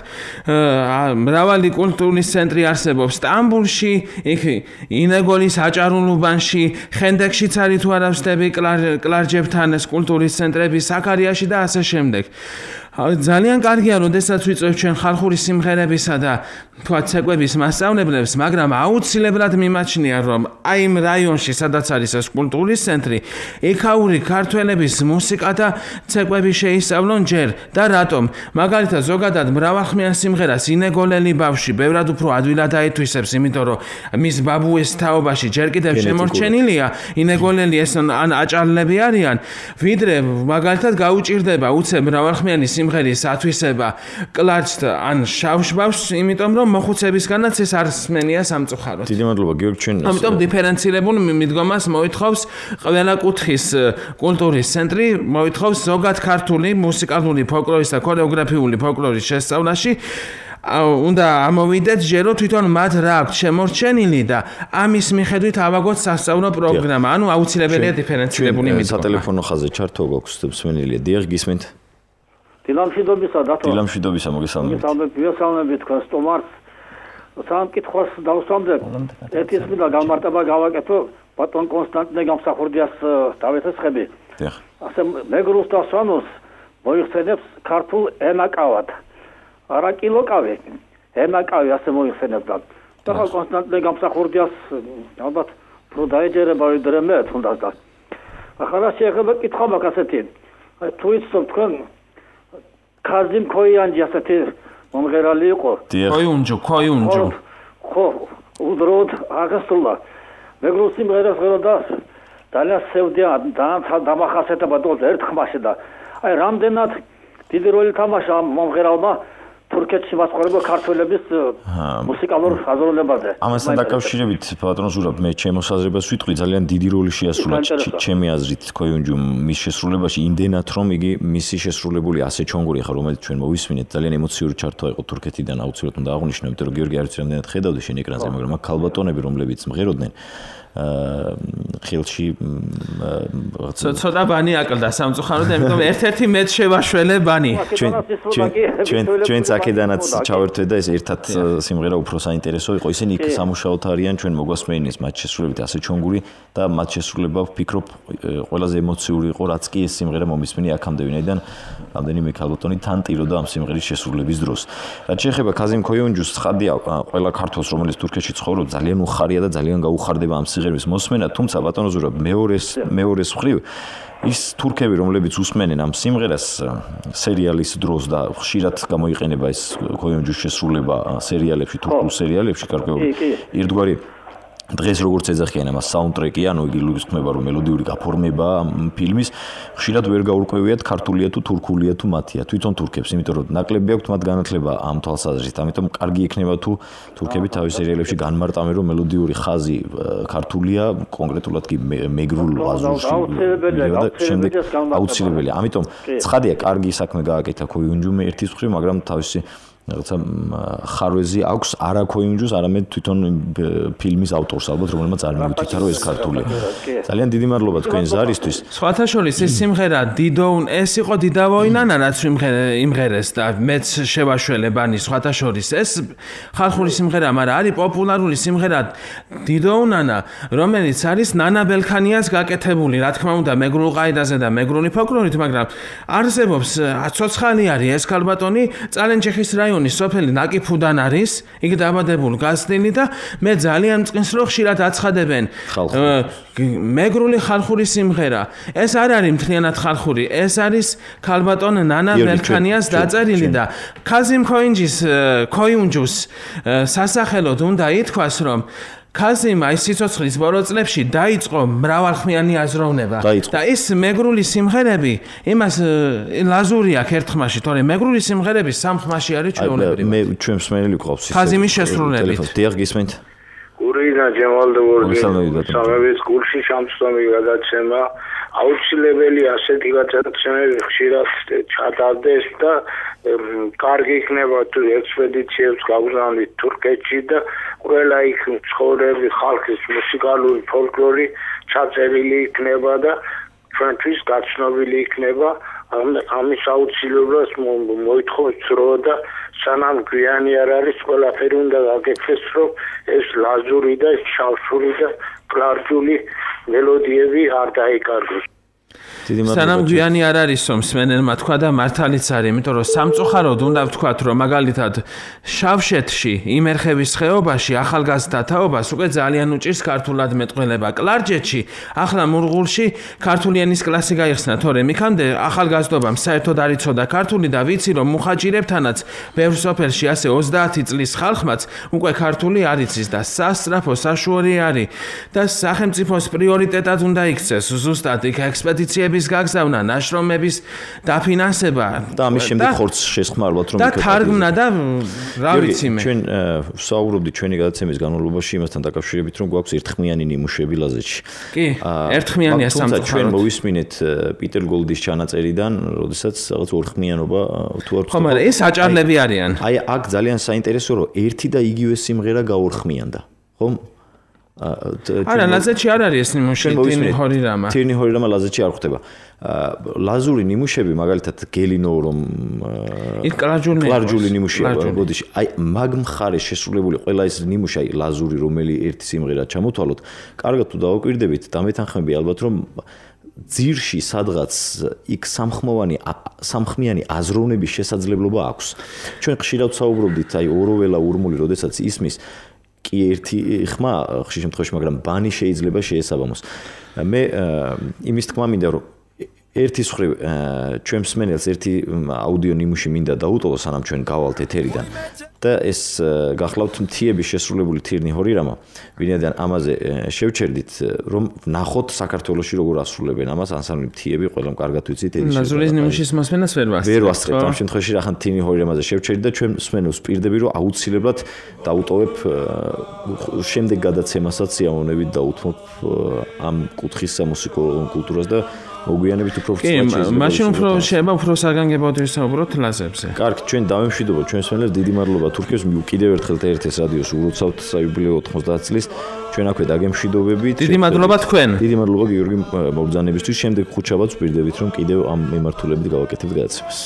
მრავალი კულტურის ცენტრი არსებობს სტამბულში იქ ინეგოლის აჭარულუბანში ხენდექშიც არის თუ არა ვსდები კლარჯებთან ეს კულტურის ცენტრები საკარიაში და ასე შემდეგ ძალიან კარგია როდესაც ვიწევთ ჩვენ ხალხური სიმღერებისა და თქვა ცეკვების მასწავლებლებს მაგრამ აუცილებლად მიმაჩნია რომ აი იმ რაიონში სადაც არის ეს კულტურის ცენტრი იქაური ქართველების მუსიკა და ცეკვები შეისწავლონ ჯერ და რატომ მაგალითად ზოგადად მრავალხმიან სიმღერას ინეგოლელი ბავშვი ბევრად უფრო ადვილად აითვისებს იმიტომ რომ მის ბაბუეს თაობაში ჯერ კიდევ შემორჩენილია ინეგოლელი ეს ან აჭარლები არიან ვიდრე მაგალითად გაუჭირდება უცებ მრავალხმიანი სიმღერის ათვისება კლარჯს ან შავშ ბავშვს იმიტომ რომ მოხუცებისგანაც ეს არ სმენია სამწუხაროდ. დიდი მადლობა გიორგი ჩვენ. ამიტომ დიფერენცირებულ მიდგომას მოითხოვს ყველა კუთხის კულტურის ცენტრი, მოითხოვს ზოგად ქართული მუსიკალური ფოლკლორის და ქორეოგრაფიული ფოლკლორის შესწავლაში. უნდა ამოვიდეთ ჯერო თვითონ მათ რა აქვს შემორჩენილი და ამის მიხედვით ავაგოთ სასწავლო პროგრამა. ანუ აუცილებელია დიფერენცირებული მიდგომა. სატელეფონო ხაზზე ჩართო გვაქვს მსმენელია. დიახ გისმენთ. დილამშვიდობისა დათო. დილამშვიდობისა მოგესალმებით. მოგესალმებით, მოგესალმებით თქვენ სტომარს. სამ კითხვას დავსვამდებ. ერთის მინდა გამარტება გავაკეთო ბატონ კონსტანტინე გამსახურდიას დავეთესხები. დიახ. ასე მეგრულს და სვანოს მოიხსენებს ქართულ ენაკავად. არა კილოკავი, ენაკავი ასე მოიხსენებდა. და კონსტანტინე გამსახურდიას ალბათ რო დაეჯერება ვიდრე მე თუნდაც და. ახლა შეიძლება კითხვა მაქვს ასეთი. თუ იცნობ თქვენ ქაზიმ ქოიანჯი ასეთი მომღერალი იყო. ქოიუნჯო, ქოიუნჯო. ხო, უდროდ აღასრულა. მეგრულ სიმღერას ღეროდა ძალიან სევდია და დამახასიათება თქო ერთ ხმაში და აი რამდენად დიდი როლი თამაშა მომღერალმა თურქეთში მასწავლებლო ქართველების მუსიკალურ ხაზოვნებაზე. ამასთან დაკავშირებით ბატონ ზურაბ მე ჩემს აზრებას ვიტყვი ძალიან დიდი როლი შეასრულა ჩემი აზრით ქოიუნჯუმ მის შესრულებაში იმდენად რომ იგი მისი შესრულებული ასე ჩონგური ხა რომელიც ჩვენ მოვისმინეთ ძალიან ემოციური ჩართვა იყო თურქეთიდან აუცილებლად უნდა აღვნიშნო იმიტომ რომ გიორგი არც რამდენად ხედავდი შენ ეკრანზე მაგრამ აქ ქალბატონები რომლებიც მღეროდნენ ხელში ცოტა ბანი აკლდა სამწუხაროდ ამიტომ ერთ-ერთი მეც შევაშველე ბანი ჩვენ ჩვენ ჩვენ აქედანაც ჩავერთვე და ეს ერთად სიმღერა უფრო საინტერესო იყო ისინი იქ სამუშაოთ არიან ჩვენ მოგვასმენინეს მათ შესრულებით ასე ჩონგური და მათ შესრულება ვფიქრობ ყველაზე ემოციური იყო რაც კი ეს სიმღერა მომისმენი აქამდე ვინაიდან რამდენიმე ქალბატონი თან ტიროდა ამ სიმღერის შესრულების დროს რაც შეეხება ქაზიმ ქოიუნჯუს ცხადია ყველა ქართველს რომელიც თურქეთში ცხოვრობს ძალიან უხარია და ძალიან გაუხარდება ამ სიმღერის მოსმენა თუმცა ბატონო ზურაბ მეორეს მეორეს მხრივ ის თურქები რომლებიც უსმენენ ამ სიმღერას სერიალის დროს და ხშირად გამოიყენება ეს ქოიუნჯუს შესრულება სერიალებში თურქულ სერიალებში გარკვეულ ერთგვარი დღეს როგორც ეძახიან ამას საუნდტრეკი ანუ იგი ლუგისხმება რომ მელოდიური გაფორმება ფილმის ხშირად ვერ გაურკვევიათ ქართულია თუ თურქულია თუ მათია თვითონ თურქებს იმიტომ რომ ნაკლები აქვთ მათ განათლება ამ თვალსაზრისით ამიტომ კარგი იქნება თუ თურქები თავის სერიალებში განმარტავენ რომ მელოდიური ხაზი ქართულია კონკრეტულად კი მეგრულ ლაზურში და შემდეგ აუცილებელია ამიტომ ცხადია კარგი საქმე გააკეთა ქოიუნჯუმი ერთის მხრივ მაგრამ თავისი რაღაცა ხარვეზი აქვს არა ქოიმჯოს, არამედ თვითონ ფილმის ავტორს ალბათ, რომელმაც არ მიუთიცა რომ ეს ქართულია. ძალიან დიდი მადლობა თქვენ ზარისთვის. სხვათა შორის ეს სიმღერა დიდოუნ ეს იყო დიდავოინანა რაც იმღერეს და მეც შევაშველებანი სხვათა შორის ეს ხალხური სიმღერა, მაგრამ არის პოპულარული სიმღერა დიდოუნანა, რომელიც არის ნანა ბელქანიას გაკეთებული, რა თქმა უნდა, მეგრულ ყაიდაზე და მეგრული ფოლკლორით, მაგრამ არსებობს ცოცხალი არის ეს ქალბატონი წალენჩეხის რაიონის სოფელი ნაკიფუდან არის, იქ დაბადებული გაზრდილი და მე ძალიან მწყინს რომ ხშირად აცხადებენ მეგრული ხალხური სიმღერა. ეს არ არის მთლიანად ხალხური, ეს არის ქალბატონ ნანა ბელქანიას დაწერილი და ქაზიმ ქოინჯის ქოიუნჯუს სასახელოდ უნდა ითქვას, რომ ქაზიმ აი სიცოცხლის ბოლო წლებში დაიწყო მრავალხმიანი აზროვნება და ეს მეგრული სიმღერები იმას ლაზური აქვს ერთხმაში, თორე მეგრული სიმღერები სამხმაში არის ჩვეულებრივი. მე ჩვენ მსმენელი გვყავს ქაზიმის შესრულებით. დიახ, გისმენთ. გურინა ჯემალდოვორგი სამების გულში სამწონი გადაცემა აუცილებელი ასეთი გადაცემები ხშირად ჩატარდეს და კარგი იქნება თუ ექსპედიციებს გავზავნით თურქეთში და ყველა იქ ცხოვრები ხალხის მუსიკალური ფოლკლორი ჩაწერილი იქნება და ჩვენთვის გაცნობილი იქნება. ამის აუცილებლობას მოითხოვს დრო და სანამ გვიანი არ არის ყველაფერი უნდა გაგექცეს რომ ეს ლაზური და შავშური და კლარჯული მელოდიები არ დაიკარგოს. სანამ გვიანი არ არისო მსმენელმა თქვა და მართალიც არის, იმიტომ რომ სამწუხაროდ უნდა ვთქვათ, რომ მაგალითად შავშეთში, იმერხევის ხეობაში ახალგაზრდა თაობას უკვე ძალიან უჭირს ქართულად მეტყველება. კლარჯეთში, ახლა მურღულში ქართული ენის კლასი გაიხსნა, თორემ იქამდე ახალგაზრდობამ საერთოდ არ იცოდა ქართული და ვიცი რომ მუხაჯირებთანაც ბევრ სოფელში ასე ოცდაათი წლის ხალხმაც უკვე ქართული არ იცის და სასწრაფო საშუალო არის და სახელმწიფოს პრიორიტეტად უნდა იქცეს ზუსტად იქ ექსპედიციები გაგზავნა, ნაშრომების დაფინანსება და ამის შემდეგ ხორცს შესხმა ალბათ რომ და თარგმნა და რა ვიცი მე. ჩვენ ვსაუბრობდით ჩვენი გადაცემის განმავლობაში იმასთან დაკავშირებით, რომ გვაქვს ერთხმიანი ნიმუშები ლაზეთში. კი, ერთხმიანია სამწუხაროდ. ჩვენ მოვისმინეთ პიტერ გოლდის ჩანაწერიდან, როდესაც რაღაც ორხმიანობა თუ არ ხო, მაგრამ ეს აჭარლები არიან. აი, აქ ძალიან საინტერესო რომ ერთი და იგივე სიმღერა გაორხმიანდა, ხო? არა, ლაზეთში არ არის ეს ნიმუში, თირნი ჰორირამა. თირნი ჰორირამა ლაზეთში არ ხვდება. ლაზური ნიმუშები, მაგალითად გელინო რომ იქ კლარჯული კლარჯული ნიმუშია, ბოდიში. აი, მაგ მხარეს შესრულებული ყველა ეს ნიმუში, აი, ლაზური რომელი ერთი სიმღერა ჩამოთვალოთ, კარგად თუ დავაკვირდებით, დამეთანხმები ალბათ რომ ძირში სადღაც იქ სამხმოვანი სამხმიანი აზროვნების შესაძლებლობა აქვს. ჩვენ ხშირად საუბრობდით, აი, ოროველა ურმული, როდესაც ისმის კი ერთი ხმა ხშირ შემთხვევაში, მაგრამ ბანი შეიძლება შეესაბამოს. მე იმის თქმა მინდა რომ ერთის მხრივ ჩვენ მსმენელს ერთი აუდიო ნიმუში მინდა დაუტოვო, სანამ ჩვენ გავალთ ეთერიდან და ეს გახლავთ მთიების შესრულებული თირნი ჰორირამა, ვინაიდან ამაზე შევჩერდით, რომ ნახოთ საქართველოში როგორ ასრულებენ ამას ანსამბლი მთიები, ყველამ კარგად ვიცით ეს. ლაზურის ნიმუშის მოსმენას ვერ ვასწრებ. ვერ ვასწრებ, ამ შემთხვევაში რახან თირნი ჰორირამაზე შევჩერდით და ჩვენ მსმენელს პირდები, რომ აუცილებლად დაუტოვებ შემდეგ გადაცემასაც სიამოვნებით დაუთმობ ამ კუთხის სამუსიკო კულტურას და მოგვიანებით უფრო ფსიქოლოგიურად. კი, მაშინ უფრო შეიძლება უფრო საგანგებოდ ვისაუბროთ ლაზებზე. კარგი, ჩვენ დავემშვიდობოთ ჩვენს მსმენელს, დიდი მადლობა თურქეთს, კიდევ ერთხელ ეთერს რადიოს უროცავთ საიუბილეო ოთხმოცდაათ წლის. ჩვენ აქვე დაგემშვიდობებით. დიდი მადლობა თქვენ. დიდი მადლობა გიორგი მობრძანებისთვის. შემდეგ ხუთშაბათს ვპირდებით, რომ კიდევ ამ მემართულებით გავაკეთებთ გადაცემას.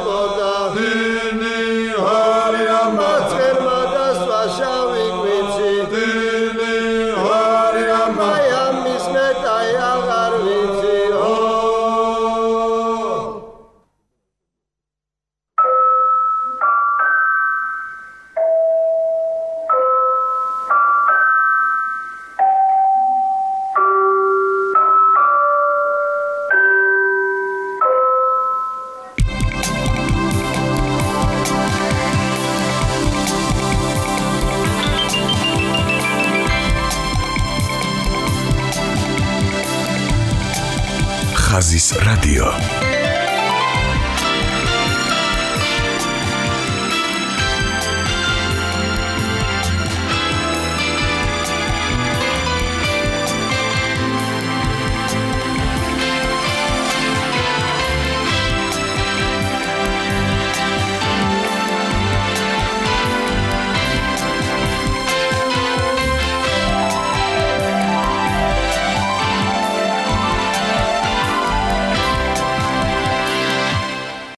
ხაზის რადიო